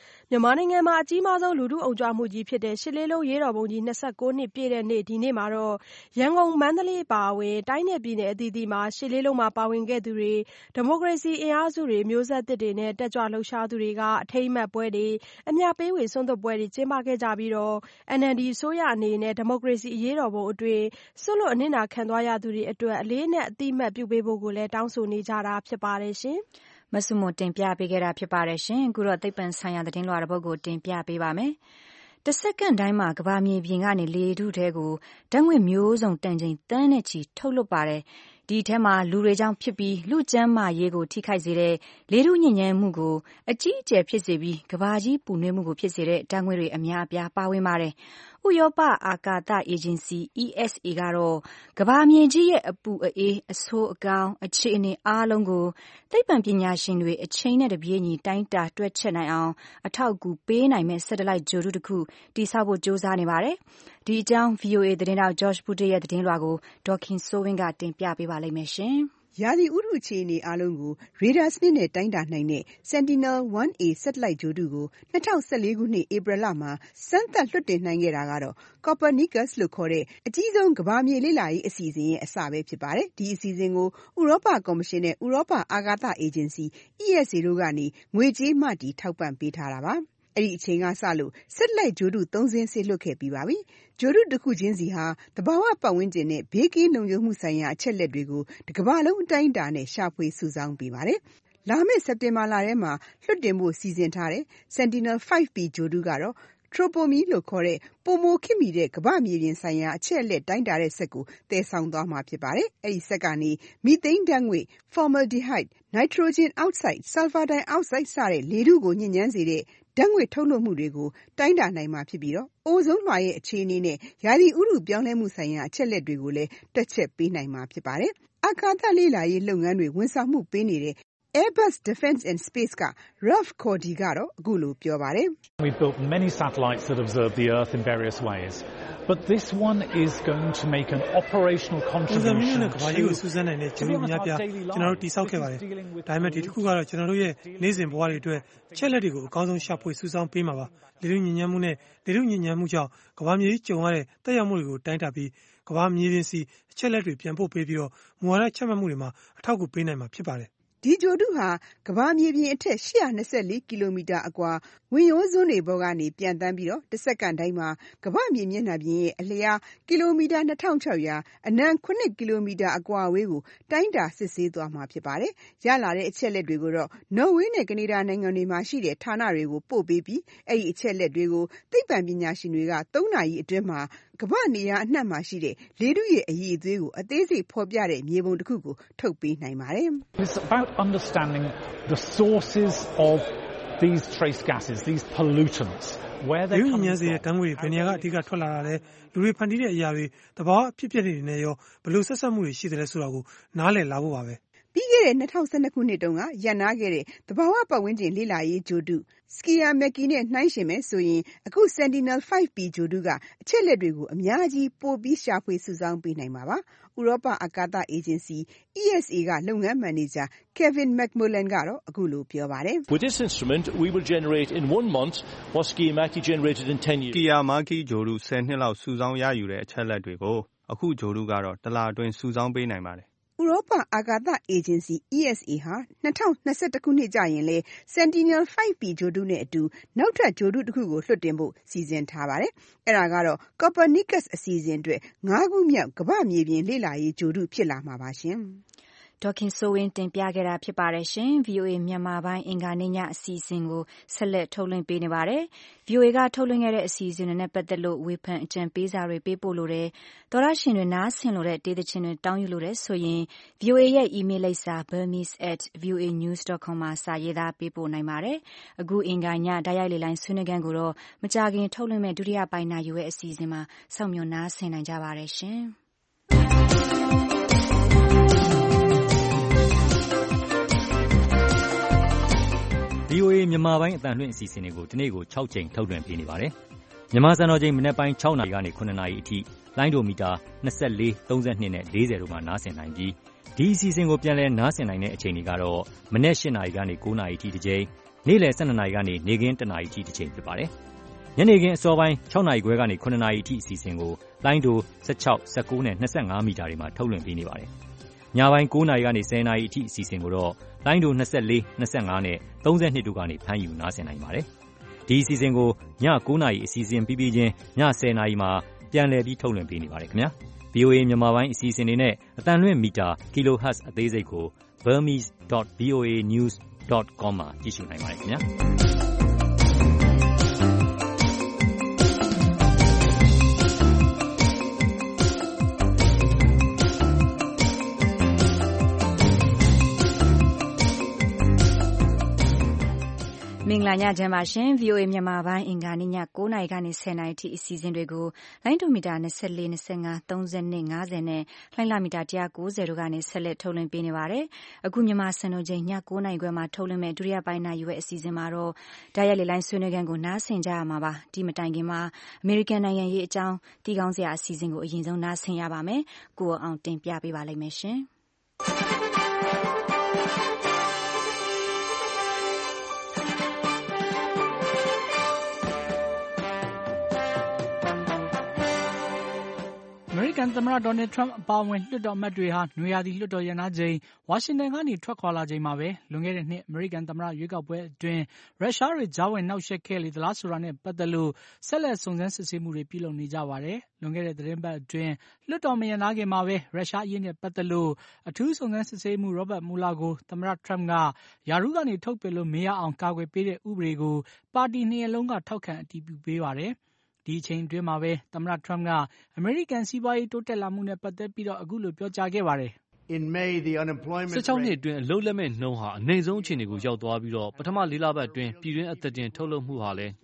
Speaker 15: မြန်မာနိုင်ငံမှာအကြီးမားဆုံးလူထုအုံကြွမှုကြီးဖြစ်တဲ့ရှစ်လေးလုံးအရေးတော်ပုံကြီး29နှစ်ပြည့်တဲ့နေ့ဒီနေ့မှာတော့ရန်ကုန်မန္တလေးအပါအဝင်တိုင်းနယ်ပြည်နယ်အသီးသီးမှာရှစ်လေးလုံးမှာပါဝင်ခဲ့သူတွေဒီမိုကရေစီအင်အားစုတွေမျိုးဆက်သစ်တွေနဲ့တက်ကြွလှုပ်ရှားသူတွေကအထိမ်းအမှတ်ပွဲတွေအမြပေးဝေစွန့်သွတ်ပွဲတွေကျင်းပခဲ့ကြပြီးတော့ NLD အစိုးရအနေနဲ့ဒီမိုကရေစီအရေးတော်ပုံအတွင်းဆွတ်လွတ်အနစ်နာခံသွားရသူတွေအတွက်အလေးနဲ့အသိအမှတ်ပြုပေးဖို့ကိုလည်းတောင်းဆိုနေကြတာဖြစ်ပါတယ်ရှင်
Speaker 2: မဆုမတင်ပြပေးခဲ့တာဖြစ်ပါတယ်ရှင်အခုတော့သိပ္ပံဆိုင်ရာသတင်းလွှာတစ်ပုဒ်ကိုတင်ပြပေးပါမယ်တစ်စက္ကန့်တိုင်းမှာကမ္ဘာမြေပြင်ကနေလေထုထဲကိုဓာတ်ငွေ့မျိုးစုံတန်ချိန်သန်းနဲ့ချီထုတ်လွှတ်ပါတယ်ဒီထဲမှာလူတွေကြောင့်ဖြစ်ပြီးလူကျန်းမာရေးကိုထိခိုက်စေတဲ့လေထုညစ်ညမ်းမှုကိုအကြီးအကျယ်ဖြစ်စေပြီးကမ္ဘာကြီးပူနွေးမှုကိုဖြစ်စေတဲ့ဓာတ်ငွေ့တွေအများအပြားပါဝင်ပါတယ်ဥရောပအာကာသအေဂျင်စီ ESA ကတော့ကမ္ဘာမြေကြီးရဲ့အပူအေးအဆိုးအကောင်းအခြေအနေအားလုံးကိုသိပ္ပံပညာရှင်တွေအချိန်နဲ့တပြေးညီတိုင်းတာတွက်ချက်နိုင်အောင်အထောက်အကူပေးနိုင်မဲ့ satellite ဂြိုဟ်တုတစ်ခုတည်ဆောက်ဖို့ကြိုးစားနေပါတယ်ဒီအကြောင်း VOA သတင်းတောက် George Putte ရဲ့သတင်းလွှာကိုဒေါ်ခင်စိုးဝင်းကတင်ပြပေးပါလိမ့်မယ်ရှင်
Speaker 10: ရာသီဥတုအခြေအနေအားလုံးကိုရေဒါစနစ်နဲ့တိုင်းတာနိုင်တဲ့ Sentinel-1A satellite ဂြိုဟ်တုကို2014ခုနှစ်ဧပြီလမှာစမ်းသပ်လွှတ်တင်နိုင်ခဲ့တာကတော့ Copernicus လို့ခေါ်တဲ့အကြီးဆုံးကမ္ဘာမြေလေ့လာရေးအစီအစဉ်ရဲ့အစပဲဖြစ်ပါတယ်။ဒီအစီအစဉ်ကိုဥရောပကော်မရှင်နဲ့ဥရောပအာကာသအေဂျင်စီ ESA တို့ကနေငွေကြေးမတည်ထောက်ပံ့ပေးထားတာပါ။အဲ့ဒီအချိန်ကစလို့ satellite ဂြိုဟ်တု3စင်းစေလွှတ်ခဲ့ပြီးပါပြီ။ဂြိုဟ်တုတစ်ခုချင်းစီဟာသဘာဝပတ်ဝန်းကျင်နဲ့ဘေးကင်းလုံခြုံမှုဆိုင်ရာအချက်လက်တွေကိုတစ်ကမ္ဘာလုံးအတိုင်းအတာနဲ့ရှာဖွေစုဆောင်းပေးပါတယ်။လာမယ့်စက်တင်ဘာလထဲမှာလွှတ်တင်ဖို့စီစဉ်ထားတဲ့ Sentinel-5B ဂြိုဟ်တုကတော့ Tropomi လို့ခေါ်တဲ့ပိုမိုခေတ်မီတဲ့ကမ္ဘာမြေပြင်ဆိုင်ရာအချက်အလက်တိုင်းတာတဲ့စက်ကိုသယ်ဆောင်သွားမှာဖြစ်ပါတယ်။အဲ့ဒီစက်ကနေမီသိန်းဓာတ်ငွေ့ formaldehyde, nitrogen oxide, sulfur dioxide စတဲ့လေထုကိုညစ်ညမ်းစေတဲ့ဓာတ်ငွေ့ထုတ်လွှတ်မှုတွေကိုတိုင်းတာနိုင်မှာဖြစ်ပြီးတော့အိုဇုံးလွှာရဲ့အခြေအနေနဲ့ရာသီဥတုပြောင်းလဲမှုဆိုင်ရာအချက်လက်တွေကိုလည်းတွက်ချက်ပေးနိုင်မှာဖြစ်ပါတယ်။အာကာသလေ့လာရေးလုပ်ငန်းတွေဝန်ဆောင်မှုပေးနေတဲ့ Airbus Defence and Space က Ralph Cordy ကတော့အခုလိုပြောပါတယ်။
Speaker 19: We've built many satellites that observe the Earth in various ways. But this one is going to make an operational contribution to
Speaker 11: ကမ္ဘာကြီးကိုစူးစမ်းနိုင်တဲ့ဂျိုးများပြကျွန်တော်တို့တည်ဆောက်ခဲ့ပါတယ်။ဒါပေမဲ့ဒီတစ်ခုကတော့ကျွန်တော်တို့ရဲ့နေ့စဉ်ဘဝတွေအတွက်ချက်လက်တွေကိုအကောင်းဆုံးရှာဖွေစူးစမ်းပေးမှာပါ။လေထုညစ်ညမ်းမှုနဲ့လေထုညစ်ညမ်းမှုကြောင့်ကမ္ဘာမြေကြီးကြုံရတဲ့တက်ရောက်မှုတွေကိုတိုင်းတာပြီးကမ္ဘာမြေပြင်စီအချက်လက်တွေပြန်ပို့ပေးပြီးတော့မူဝါဒချမှတ်မှုတွေမှာအထောက်အကူပေးနိုင်မှာဖြစ်ပါတယ်။
Speaker 10: ဒီဂြိုဟ်တုဟာကမ္ဘာမြေပြင်အထက်824ကီလိုမီတာအကွာဝင်ရိုးစွန်းတွေပေါ်ကနေပျံသန်းပြီးတော့တစ်စက္ကန့်တိုင်းမှာကမ္ဘာမြေမျက်နှာပြင်ရဲ့အလျားကီလိုမီတာ2600အနံ9ကီလိုမီတာအကွာအဝေးကိုတိုင်းတာစစ်ဆေးသွားမှာဖြစ်ပါတယ်။ရလာတဲ့အချက်လက်တွေကိုတော့နော်ဝေးနဲ့ကနေဒါနိုင်ငံတွေမှာရှိတဲ့ဌာနတွေကိုပို့ပေးပြီးအဲ့ဒီအချက်လက်တွေကိုသိပ္ပံပညာရှင်တွေက3နာရီအတွင်းမှာကမ္ဘာနေရာအနှံ့မှာရှိတဲ့လေထုရဲ့အရည်အသွေးကိုအသေးစိတ်ဖော်ပြတဲ့မြေပုံတစ်ခုကိုထုတ်ပေးနိုင်ပါတယ်။
Speaker 19: It's about understanding the sources of these trace gases, these pollutants, where they come from.
Speaker 11: ညံ့စေတဲ့ဓာတ်ငွေတွေဘယ်နေရာကအဓိကထွက်လာတာလဲလူတွေဖန်တီးတဲ့အရာတွေတဘာအဖြစ်အပျက်တွေနဲ့ရောဘယ်လိုဆက်စပ်မှုတွေရှိတယ်လဲဆိုတာကိုနားလည်လာဖို့ပါပဲ
Speaker 10: ပြီးခဲ့တဲ့2012ခုနှစ်တုန်းကရပ်နားခဲ့တဲ့သဘာဝပတ်ဝန်းကျင်လေ့လာရေးဂြိုဟ်တု Skiya Maki နဲ့နှိုင်းယှဉ်မယ်ဆိုရင်အခု Sentinel-5B ဂြိုဟ်တုကအချက်လက်တွေကိုအများကြီးပိုပြီးရှာဖွေစုဆောင်းပေးနိုင်မှာပါ။ဥရောပအာကာသအေဂျင်စီ ESA ကလုပ်ငန်းမန်နေဂျာ Kevin McMullen ကတော့အခုလိုပြောပါတယ်။
Speaker 20: With this instrument we will generate in 1 month what Skiya Maki generated in 10 years.
Speaker 21: Skiya Maki ဂြိုဟ်တု10နှစ်လောက်စုဆောင်းရယူတဲ့အချက်လက်တွေကိုအခုဂြိုဟ်တုကတော့တစ်လအတွင်းစုဆောင်းပေးနိုင်ပါတယ်
Speaker 10: ဥရောပအာကာသအေဂျင်စီ ESA ဟာ2021ခုနှစ်ကျရင်လဲ Sentinel-5B ဂြိုဟ်တုနဲ့အတူနောက်ထပ်ဂြိုဟ်တုတစ်ခုကိုလွှတ်တင်ဖို့စီစဉ်ထားပါတယ်။အဲ့ဒါကတော့ Copernicus အစီအစဉ်အတွက်5ခုမြောက်ကမ္ဘာမြေပြင်လေ့လာရေးဂြိုဟ်တုဖြစ်လာမှာပါရှင်။
Speaker 2: ဒေါ်ခင်စိုးဝင်းတင်ပြခဲ့တာဖြစ်ပါတယ်ရှင်။ VOA မြန်မာပိုင်းအင်္ဂါနေ့ညအစီအစဉ်ကိုဆက်လက်ထုတ်လွှင့်ပေးနေပါတယ်။ VOA ကထုတ်လွှင့်ခဲ့တဲ့အစီအစဉ်တွေနဲ့ပတ်သက်လို့ဝေဖန်အကြံပေးစာတွေပေးပို့လို့တယ်။သောရရှင်တွေနားဆင်လို့တဲ့တေးသချင်းတွေတောင်းယူလို့တဲ့ဆိုရင် VOA ရဲ့ email လိပ်စာ burmese@voanews.com မှာစာရေးသားပေးပို့နိုင်ပါတယ်။အခုအင်္ဂါညဓာတ်ရိုက်လေလိုင်းဆွေးနွေးခန်းကိုတော့မကြာခင်ထုတ်လွှင့်မဲ့ဒုတိယပိုင်းနာယူရဲ့အစီအစဉ်မှာစောင့်မျှော်နားဆင်နိုင်ကြပါတယ်ရှင်။
Speaker 22: VOA မြန်မာပိုင်းအသံလွှင့်အစီအစဉ်တွေကိုဒီနေ့ကို6ကြိမ်ထုတ်လွှင့်ပေးနေပါတယ်။မြန်မာစံတော်ချိန်မနက်ပိုင်း6နာရီကနေ9နာရီအထိလိုင်းဒိုမီတာ24 32နဲ့40တို့မှာနားဆင်နိုင်ပြီးဒီအစီအစဉ်ကိုပြန်လည်နားဆင်နိုင်တဲ့အချိန်တွေကတော့မနက်၈ နာရီကနေ9 နာရီထိတစ်ကြိမ်နေ့လယ်12 နာရီကနေနေ့ခင်း1 နာရီထိတစ်ချိန်ဖြစ်ပါတယ်ညနေခင်းအစောပိုင်း6 နာရီခွဲကနေ9 နာရီထိအစီအစဉ်ကိုလိုင်းဒို16 19နဲ့25မီတာတွေမှာထုတ်လွှင့်ပေးနေပါတယ်ညပိုင်း9 နာရီကနေ10 နာရီအထိအစီအစဉ်ကိုတော့လိုင်းဒို24 25နဲ့32တို့ကနေဖမ်းယူနားဆင်နိုင်ပါတယ်ဒီအစီအစဉ်ကိုည9 နာရီအစီအစဉ်ပြီးချင်းည10 နာရီမှာပြန်လည်ပြီးထုတ်လွှင့်ပေးနေပါတယ်ခင်ဗျာVOA မြန်မာပိုင်းအစီအစဉ်တွေနဲ့အတန်လွင့်မီတာ kilohertz အသေးစိတ်ကို burmese.voanews.com မှာကြည့်ရှုနိုင်ပါတယ်ခင်ဗျာ
Speaker 2: မင်္ဂလာညချမ်းပါရှင် VOA မြန်မာပိုင်းအင်္ဂါနေ့ည9 နာရီကနေ10 နာရီထိအစီအစဉ်တွေကိုလိုင်းဒိုမီတာ24 25 30နဲ့50နဲ့လိုင်းလာမီတာ190တို့ကနေဆက်လက်ထုတ်လွှင့်ပေးနေပါတယ်အခုမြန်မာစံတော်ချိန်ည9 နာရီခွဲမှာထုတ်လွှင့်မဲ့ဒုတိယပိုင်းနာရီဝက်အစီအစဉ်မှာတော့ဓာတ်ရိုက်လေလိုင်းဆွေးနွေးခန်းကိုနားဆင်ကြရမှာပါဒီမတိုင်ခင်မှာအမေရိကန်နိုင်ငံရေးအကြောင်းတီးကောင်းစရာအစီအစဉ်ကိုအရင်ဆုံးနားဆင်ရပါမယ်ကိုအောင်တင်ပြပေးပါလိမ့်မယ်ရှင်
Speaker 1: အမေရိကန်သမ္မတဒေါ်နယ်ထရမ့်အပါအဝင်လွှတ်တော်အမတ်တွေဟာနွေရာသီလွှတ်တော်ရပ်နားချိန်ဝါရှင်တန်ကနေထွက်ခွာလာချိန်မှာပဲလွန်ခဲ့တဲ့နှစ်အမေရိကန်သမ္မတရွေးကောက်ပွဲအတွင်းရုရှားတွေကြားဝင်နှောက်ယှက်ခဲ့လေသလားဆိုတာနဲ့ပတ်သက်လို့ဆက်လက်စုံစမ်းစစ်ဆေးမှုတွေပြုလုပ်နေကြပါတယ်။လွန်ခဲ့တဲ့သတင်းပတ်အတွင်းလွှတ်တော်မရပ်နားခင်မှာပဲရုရှားအရေးနဲ့ပတ်သက်လို့အထူးစုံစမ်းစစ်ဆေးမှုရောဘတ်မူလာကိုသမ္မတထရမ့်ကယာရုကနေထုတ်ပယ်လို့မရအောင်ကာကွယ်ပေးတဲ့ဥပဒေကိုပါတီနှစ်ရပ်လုံးကထောက်ခံအတည်ပြုပေးပါတယ်။ဒီအချိန်အတွင်းမှာပဲသမ္မတထရမ့်ကအမေရိကန်စီးပွားရေးတိုးတက်လာမှုနဲ့ပတ်သက်ပြီးတော့အခုလိုပြောကြားခဲ့ပါတယ်
Speaker 6: 16 နှစ်အတွင်းအလုပ်လက်မဲ့နှုန်းဟာအနိမ့်ဆုံးအခြေအနေကိုရောက်သွားပြီးတော့ပထမ4 လပတ်အတွင်းပြည်တွင်းအသက်တင်ထုတ်လုပ်မှုဟာလည်း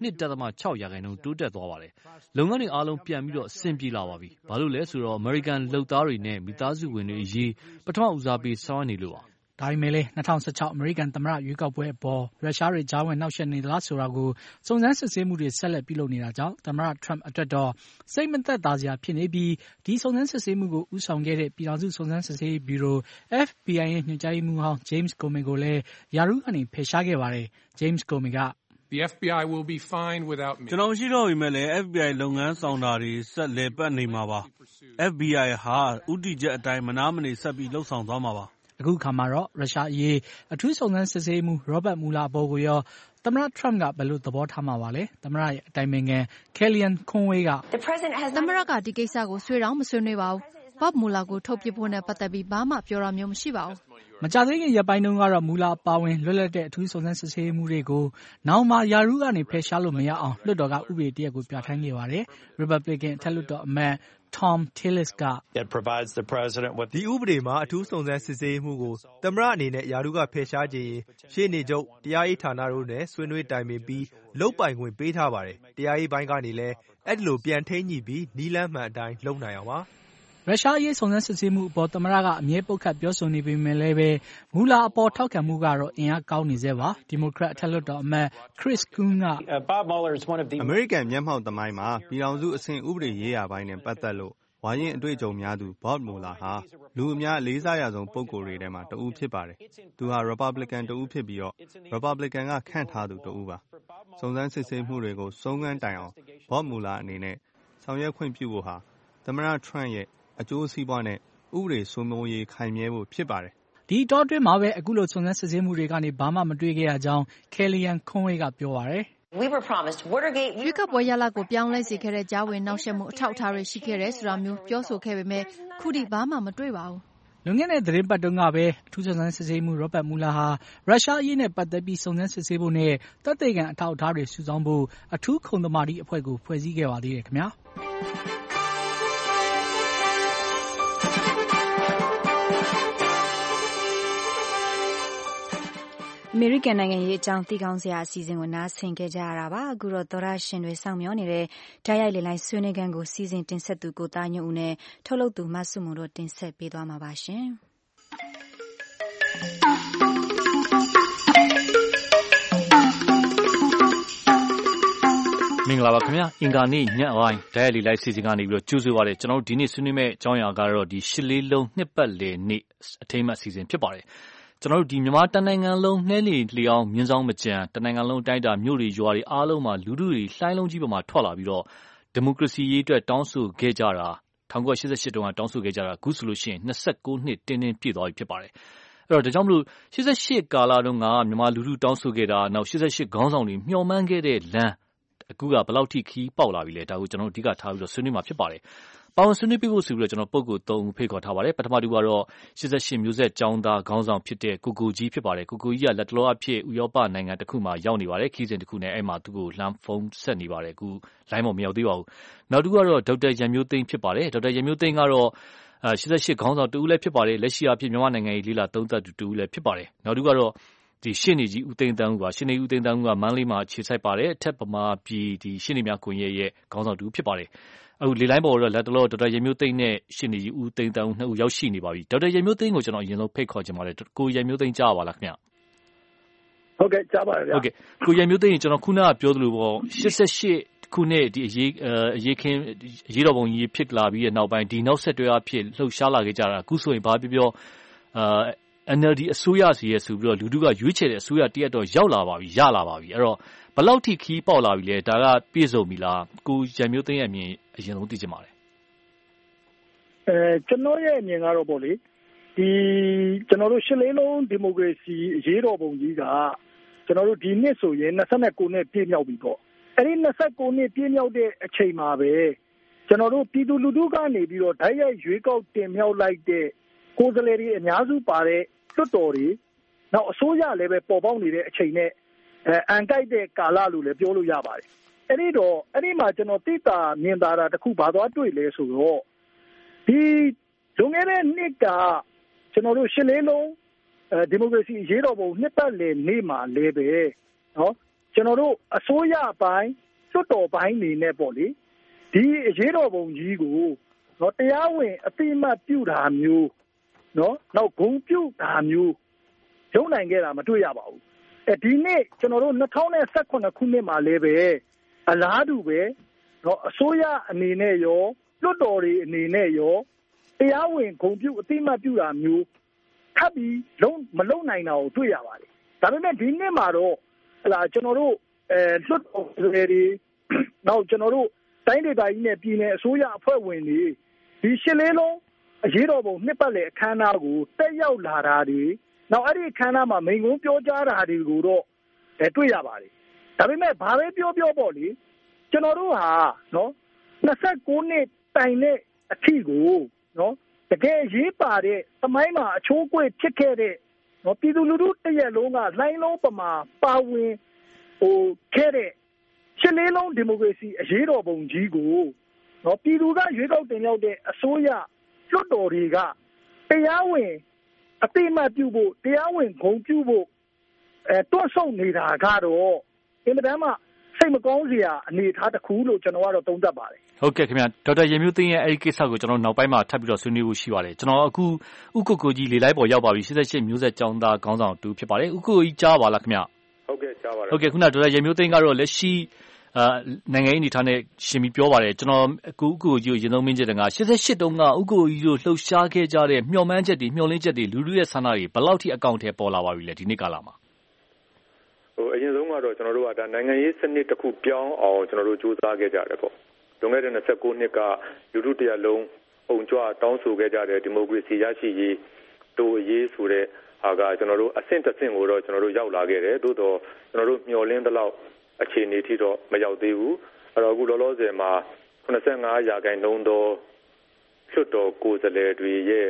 Speaker 6: 2.6% တိုးတက်သွားပါတယ်။လုပ်ငန်းတွေအားလုံးပြန်ပြီးတော့အဆင်ပြေလာပါပြီ။ဘာလို့လဲဆိုတော့အမေရိကန်လုပ်သားတွေနဲ့မိသားစုဝင်တွေအရေးပထမဦးစားပေးဆောင်ရွက်နေလို့ပါ။
Speaker 1: ဒါပေမဲ့လည်း2016အမေရိကန်သမ္မတရွေးကောက်ပွဲအပေါ်ရုရှားတွေကြားဝင်နှောက်ယှက်နေသလားဆိုတာကိုစုံစမ်းစစ်ဆေးမှုတွေဆက်လက်ပြုလုပ်နေတာကြောင့်သမ္မတထရမ့်အတွက်တော့စိတ်မသက်သာစရာဖြစ်နေပြီးဒီစုံစမ်းစစ်ဆေးမှုကိုဦးဆောင်ခဲ့တဲ့ပြည်ထောင်စုစုံစမ်းစစ်ဆေးရေးဗျူရို FBI ရဲ့ညွှန်ကြားရေးမှူးဟောင်း James Comey ကိုလည်းယာရုကနေဖယ်ရှားခဲ့ပါတယ်။ James Comey က
Speaker 23: The FBI will be fine without me.
Speaker 24: ကျွန်တော်မရှိတော့ပေမဲ့လည်း FBI လုပ်ငန်းဆောင်တာတွေဆက်လည်ပတ်နေမှာပါ။ FBI ဟာဥတီချက်အတိုင်းမနားမနေဆက်ပြီးလှုပ်ဆောင်သွားမှာပါ
Speaker 1: အခုခါမှာတော့ရုရှားအရေးအထူးစုံစမ်းစစ်ဆေးမှုရောဘတ်မူလာအပေါ်ကိုရောသမ္မတထရမ့်ကဘယ်လိုသဘောထားမှာပါလဲသမ္မတရဲ့အတိုင်ပင်ခံ Kellyanne Conway က
Speaker 8: သမ္မတကဒီကိစ္စကိုဆွေးတောင်းမဆွေးနွေးပါဘူးဘော့မူလာကိုထုတ်ပစ်ဖို့နဲ့ပတ်သက်ပြီးဘာမှပြောတာမျိုးမရှိပါဘူး
Speaker 1: မကြာသေးခင်ရက်ပိုင်းတုန်းကတော့မူလာအပါဝင်လွတ်လပ်တဲ့အထူးစုံစမ်းစစ်ဆေးမှုတွေကိုနောက်မှယာရုကနေဖယ်ရှားလို့မရအောင်လွှတ်တော်ကဥပဒေတရက်ကိုပြဋ္ဌာန်းခဲ့ပါတယ်။ Republican အထက်လွှတ်တော်အမတ်Tom Tillis က
Speaker 25: ဒီဥပဒေမှာအထူးစုံစမ်းစစ်ဆေးမှုကိုသမ္မတအနေနဲ့ယာရုကဖယ်ရှားခြင်းရင်ရှေ့နေချုပ်တရားရေးဌာနတို့နဲ့ဆွေးနွေးတိုင်ပင်ပြီးလုပ်ပိုင်ခွင့်ပေးထားပါတယ်။တရားရေးပိုင်းကနေလည်းအဲ့ဒီလိုပြန်ထိန်းညှိပြီးနီးလန်းမှန်အတိုင်းလုပ်နိုင်အောင်ပါ
Speaker 1: ရုရှားအရေးစုံစမ်းစစ်ဆေးမှုအပေါ်သမ္မတကအမြဲပုတ်ခတ်ပြောဆိုနေပေမဲ့လည်းပဲမူလာအပေါ်ထောက်ခံမှုကတော့အင်အားကောင်းနေသေးပါဒီမိုကရက်အထက်လွှတ်တော်အမတ် Chris Coons
Speaker 21: ကအမေရိကန်မျက်မှောက်သမိုင်းမှာပြည်ထောင်စုအဆင့်ဥပဒေရေးရာပိုင်းနဲ့ပတ်သက်လို့ဝါရင်အတွေ့အကြုံများသူ Bob Mueller ဟာလူအများလေးစားရဆုံးပုဂ္ဂိုလ်တွေထဲမှာတဦးဖြစ်ပါတယ်။သူဟာ Republican တဦးဖြစ်ပြီးတော့ Republican ကခန့်ထားသူတဦးပါ။စုံစမ်းစစ်ဆေးမှုတွေကိုဆုံးခန်းတိုင်အောင် Bob Mueller အနေနဲ့ဆောင်ရွက်ခွင့်ပြုဖို့ဟာသမ္မတ Trump ရဲ့အကျိုးစီးပွားနဲ့ဥပဒေစိုးမိုးရေးခိုင်မြဲဖို့ဖြစ်ပါတယ်
Speaker 1: ။ဒီအတောအတွင်းမှာပဲအခုလိုစုံစမ်းစစ်ဆေးမှုတွေကနေဘာမှမတွေ့ခဲ့ရကြောင်း Kellyanne Conway ကပြောပါတယ်။
Speaker 8: ရွေးကောက်ပွဲရလဒ်ကိုပြောင်းလဲစေခဲ့တဲ့ကြားဝင်နှောက်ယှက်မှုအထောက်အထားတွေရှိခဲ့တယ်ဆိုတာမျိုးပြောဆိုခဲ့ပေမဲ့ခုထိဘာမှမတွေ့ပါဘူး
Speaker 1: ။လွန်ခဲ့တဲ့သတင်းပတ်တုန်းကပဲအထူးစုံစမ်းစစ်ဆေးမှုရောဘတ်မူလာဟာရုရှားအရေးနဲ့ပတ်သက်ပြီးစုံစမ်းစစ်ဆေးဖို့နဲ့သက်သေခံအထောက်အထားတွေစုဆောင်းဖို့အထူးခုံသမာဓိအဖွဲ့ကိုဖွဲ့စည်းခဲ့ပါသေးတယ်ခင်ဗျာ။
Speaker 2: အမေရိကန်နိုင်ငံရေးအကြောင်းသိကောင်းစရာအစီအစဉ်ကိုနားဆင်ခဲ့ကြရတာပါအခုတော့သောရရှင်တွေစောင့်မျှော်နေတဲ့ဓာတ်ရိုက်လေလိုင်းဆွေးနွေးခန်းကိုစီစဉ်တင်ဆက်သူကိုသားညွန့်ဦးနဲ့ထုတ်လုပ်သူမဆုမွန်တို့တင်ဆက်ပေးသွားမှာပါရှင်
Speaker 22: မ
Speaker 6: မင်္ဂလာပါခင်ဗျာအင်္ဂါနေ့ညပိုင်းဒိုင်လီလိုက်စီစဉ်ကနေပြီးတော့ကြိုးဆိုပါရစေကျွန်တော်တို့ဒီနေ့ဆွေးနွေးမယ့်အကြောင်းအရာကတော့ဒီရှစ်လေးလုံးနှစ်ပတ်လည်နေ့အထိမ်းအမှတ်စီစဉ်ဖြစ်ပါတယ်ကျွန်တော်တို့ဒီမြန်မာတနိုင်ငံလုံးနှဲလီလျောင်းမြင်းဆောင်မကြံတနိုင်ငံလုံးတိုင်းတာမြို့တွေရွာတွေအားလုံးမှာလူထုတွေလှိုင်းလုံးကြီးပေါ်မှာထွက်လာပြီးတော့ဒီမိုကရေစီရေးအတွက်တောင်းဆိုခဲ့ကြတာ1988တုန်းကတောင်းဆိုခဲ့ကြတာအခုဆိုလို့ရှိရင်29နှစ်တင်းတင်းပြည့်သွားပြီဖြစ်ပါတယ်အဲ့တော့ဒါကြောင့်မလို့88ကာလတုန်းကမြန်မာလူထုတောင်းဆိုခဲ့တာနောက်88ခေါင်းဆောင်တွေမျှော်မှန်းခဲ့တဲ့လမ်းအခုကဘယ်လောက်ထိခီးပေါက်လာပြီလဲဒါကိုကျွန်တော်တို့အဓိကထားပြီးတော့ဆွေးနွေးမှာဖြစ်ပါတယ်။ပါဝင်ဆွေးနွေးပြဖို့ဆိုပြီးတော့ကျွန်တော်ပုဂ္ဂိုလ်3ဦးဖိတ်ခေါ်ထားပါတယ်။ပထမတူကတော့88မျိုးဆက်ကျောင်းသားခေါင်းဆောင်ဖြစ်တဲ့ကိုကိုကြီးဖြစ်ပါတယ်။ကိုကိုကြီးကလက်တလောအဖြစ်ဥရောပနိုင်ငံတစ်ခုမှာရောက်နေပါတယ်။ခီးစဉ်တစ်ခုနဲ့အဲ့မှာသူ့ကိုလှမ်းဖုန်းဆက်နေပါတယ်။အခုလိုင်းပေါ်မရောက်သေးပါဘူး။နောက်တူကတော့ဒေါက်တာရန်မျိုးသိန်းဖြစ်ပါတယ်။ဒေါက်တာရန်မျိုးသိန်းကတော့88ခေါင်းဆောင်တူဦးလည်းဖြစ်ပါတယ်။လက်ရှိအဖြစ်မြန်မာနိုင်ငံရေးလေးလာသုံးသပ်တူဦးလည်းဖြစ်ပါတယ်။နောက်တူကတော့ဒီရှင်းနေကြီးဦးသိန်းတန်းဦးပါရှင်းနေဦးသိန်းတန်းဦးကမန္တလေးမှာခြေဆိုင်ပါတယ်အထက်ပမာပြည်ဒီရှင်းနေများကွန်ရက်ရဲ့ခေါင်းဆောင်တူဖြစ်ပါတယ်အခုလေလိုင်းပေါ်တော့လက်တလောဒေါက်တာရမျိုးသိန်းနဲ့ရှင်းနေကြီးဦးသိန်းတန်းဦးနှစ်ဦးရောက်ရှိနေပါပြီဒေါက်တာရမျိုးသိန်းကိုကျွန်တော်အရင်ဆုံးဖိတ်ခေါ်ချင်ပါတယ်ကိုရမျိုးသိန်းကြားပါလားခင်ဗျ
Speaker 3: ဟုတ်ကဲ့ကြားပါတယ်ဗျာ
Speaker 6: ဟုတ်ကဲ့ကိုရမျိုးသိန်းကျွန်တော်ခုနကပြောသလိုပေါ့88ခုနှစ်ဒီအရေးတော်ပုံကြီးဖြစ်လာပြီးတဲ့နောက်ပိုင်းဒီနောက်ဆက်တွဲအဖြစ်လှုပ်ရှားလာခဲ့ကြတာအခုဆိုရင်ဘာပြောNLD အစိုးရစီရဲ့ဆိုပြီးတော့လူထုကရွေးချယ်တဲ့အစိုးရတရက်တော့ရောက်လာပါပြီရလာပါပြီအဲ့တော့ဘယ်လောက်ထိခီးပေါက်လာပြီလဲဒါကပြည့်စုံပြီလားကိုရန်မျိုးသိန်းရဲ့အမြင်အရင်ဆုံးသိချင်ပါတယ်
Speaker 3: ကျွန်တော်ရဲ့အမြင်ကတော့ပေါ့လေဒီကျွန်တော်တို့ရှစ်လေးလုံးဒီမိုကရေစီအရေးတော်ပုံကြီးကကျွန်တော်တို့ဒီနှစ်ဆိုရင်29နှစ်ပြည့်မြောက်ပြီပေါ့အဲ့ဒီ29နှစ်ပြည့်မြောက်တဲ့အချိန်မှာပဲကျွန်တော်တို့ပြည်သူလူထုကနေပြီးတော့ဓာတ်ရိုက်ရွေးကောက်တင်မြှောက်လိုက်တဲ့ကိုယ်စားလှယ်တွေအများစုပါတဲ့လွှတ်တော်တွေနောက်အစိုးရလည်းပဲပေါ်ပေါက်နေတဲ့အချိန်နဲ့အန်ကိုက်တဲ့ကာလလို့လည်းပြောလို့ရပါတယ်အဲ့ဒီမှာကျွန်တော်သိတာမြင်တာတစ်ခုဘာသွားတွေ့လဲဆိုတော့ဒီလွန်ခဲ့တဲ့နှစ်ကကျွန်တော်တို့ရှစ်လေးလုံးဒီမိုကရေစီအရေးတော်ပုံနှစ်ပတ်လည်နေ့မှာလည်းပဲနော်ကျွန်တော်တို့အစိုးရပိုင်းလွှတ်တော်ပိုင်းနေနဲ့ပေါ့လေဒီအရေးတော်ပုံကြီးကိုနော်တရားဝင်အသိအမှတ်ပြုတာမျိုးနော်နောက်ဂုဏ်ပြုတာမျိုးရုံးနိုင်ခဲ့တာမတွေ့ရပါဘူးဒီနေ့ကျွန်တော်တို့2018ခုနှစ်မှာလည်းပဲအလားတူပဲနော်အစိုးရအနေနဲ့ရောလွှတ်တော်တွေအနေနဲ့ရောတရားဝင်ဂုဏ်ပြုအသိအမှတ်ပြုတာမျိုးထပ်ပြီးမလုံနိုင်တာကိုတွေ့ရပါတယ်ဒါပေမဲ့ဒီနှစ်မှာတော့ကျွန်တော်တို့လွှတ်တော်တွေနောက်ကျွန်တော်တို့တိုင်းဒေသကြီးနဲ့ပြည်နယ်အစိုးရအဖွဲ့ဝင်တွေဒီရှစ်လေးလုံးအရေးတော်ပုံနှစ်ပတ်လည်အခမ်းအနားကိုတက်ရောက်လာတာတွေနောက်အဲ့ဒီအခမ်းအနားမှာမိန့်ခွန်းပြောကြားတာတွေကိုတော့တွေ့ရပါတယ်ဒါပေမဲ့ဘာပဲပြောပေါ့လေကျွန်တော်တို့ဟာနော်29နှစ်တိုင်တဲ့အထီကိုနော်တကယ်ရေးပါတဲ့သမိုင်းမှာအချိုးအကွေ့ဖြစ်ခဲ့တဲ့နော်ပြည်သူလူထုတရက်လုံးကလိုင်းလုံးပမာပါဝင်ခဲ့တဲ့ရှစ်လေးလုံးဒီမိုကရေစီအရေးတော်ပုံကြီးကိုနော်ပြည်သူကရွေးကောက်တင်မြှောက်တဲ့အစိုးရလွှတ်တော်တွေကတရားဝင်အသိအမှတ်ပြုဖို့တရားဝင်ဂုဏ်ပြုဖို့တွန့်ဆုတ်နေတာကတော့အင်မတန်မှစိတ်မကောင်းစရာအနေအထားတစ်ခုလို့ကျွန်တော်ကတော့သုံးသပ်ပါတယ်
Speaker 6: ဟုတ်ကဲ့ခင်ဗျာဒေါက်တာရန်မျိုးသိန်းရဲ့အဲ့ဒီကိစ္စကိုကျွန်တော်နောက်ပိုင်းမှာထပ်ပြီးတော့ဆွေးနွေးဖို့ရှိပါတယ်ကျွန်တော်အခုဥက္ကိုကြီးလေလိုက်ပေါ်ရောက်ပါပြီ88မျိုးဆက်ကျောင်းသားခေါင်းဆောင်တူဖြစ်ပါတယ်ဥက္ကိုကြီးကြားပါလားခင်ဗျာ
Speaker 3: ဟုတ်ကဲ့ကြားပါတယ်
Speaker 6: ဟုတ်ကဲ့ခုနဒေါက်တာရန်မျိုးသိန်းကတော့လက်ရှိနိုင်ငံရေးအနေထားနဲ့ရှင်ပြီးပြောပါတယ်ကျွန်တော်အခုဥက္ကိုကြီးကိုရင်ဆုံးမင်းချက်တက88တုန်းကဥက္ကိုကြီးတို့လှုပ်ရှားခဲ့ကြတဲ့မျှော်မှန်းချက်တွေမျှော်လင့်ချက်တွေလူထုရဲ့ဆန္ဒတွေဘယ်လောက်ထိအကောင့်ထဲပေါ်လာပါပြီလဲဒီနေ့ကာလမှာ
Speaker 3: အရင်ဆုံးကတော့ကျွန်တော်တို့ကဒါနိုင်ငံရေးစနစ်တစ်ခုပြောင်းအောင်ကျွန်တော်တို့စူးစမ်းခဲ့ကြတယ်ပေါ့လွန်ခဲ့တဲ့29နှစ်ကလူထုတရားလုံးအုံကြွတောင်းဆိုခဲ့ကြတဲ့ဒီမိုကရေစီရရှိရေးတို့အရေးဆိုတဲ့ဟာကကျွန်တော်တို့အဆင့်တစ်ဆင့်ကိုတော့ကျွန်တော်တို့ရောက်လာခဲ့တယ်သို့တော့ကျွန်တော်တို့မျှော်လင့်တဲ့လောက်အခြေအနေထိတော့မရောက်သေးဘူးအဲ့တော့အခုလောလောဆယ်မှာ85%သောလွှတ်တော်ကိုယ်စားလှယ်တွေရဲ့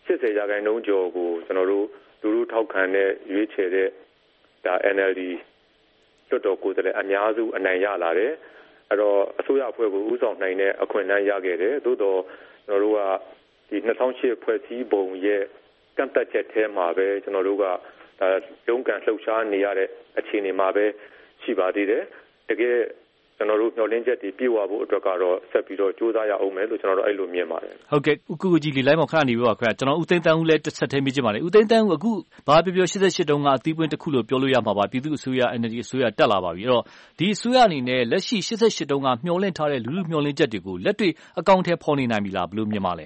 Speaker 3: 80%ကျော်ကိုကျွန်တော်တို့လူထုထောက်ခံတဲ့ရွေးချယ်တဲ့ဒါ NLD လွှတ်တော်ကိုယ်စားလှယ်အများစုအနိုင်ရလာတယ်အဲ့တော့အစိုးရအဖွဲ့ကိုဦးဆောင်နိုင်တဲ့အခွင့်အလမ်းရခဲ့တယ်သို့တော့ကျွန်တော်တို့ကဒီ2008ဖွဲ့စည်းပုံရဲ့ကန့်သတ်ချက်ထဲမှာပဲကျွန်တော်တို့ကရုန်းကန်လှုပ်ရှားနေရတဲ့အခြေအနေမှာပဲရှိပါသေးတယ်တကယ်
Speaker 4: ကျွန်တော်တို့မျှော်လင့်ချက်တွေပြည့်ဝဖို့အတွက်ကတော့ဆက်ပြီးတော့ကြိုးစားရအောင်မယ်လို့ကျွန်တော်တို့အဲ့လိုမြင်ပါတယ်
Speaker 6: ဟုတ်ကဲ့ဦးကိုကြီးလေးလိုက်မောင်ခဏနေပြပါခင်ဗျာကျွန်တော်ဦးသိန်းတန်းဦးလည်းတစ်ဆက်ထဲမေးချင်ပါတယ်ဦးသိန်းတန်းဦးအခုဘာပြော88တုန်းကအသီးပွင့်တစ်ခုလို့ပြောလို့ရမှာပါပြည်သူ့အစိုးရ NLD အစိုးရတက်လာပါပြီအဲ့တော့ဒီအစိုးရအနေနဲ့လက်ရှိ88တုန်းကမျှော်လင့်ထားတဲ့လူလူမျှော်လင့်ချက်တွေကိုလက်တွေ့အကောင့်ထဲဖော်နေနိုင်ပြီလားဘယ်လိုမြင်ပါလဲ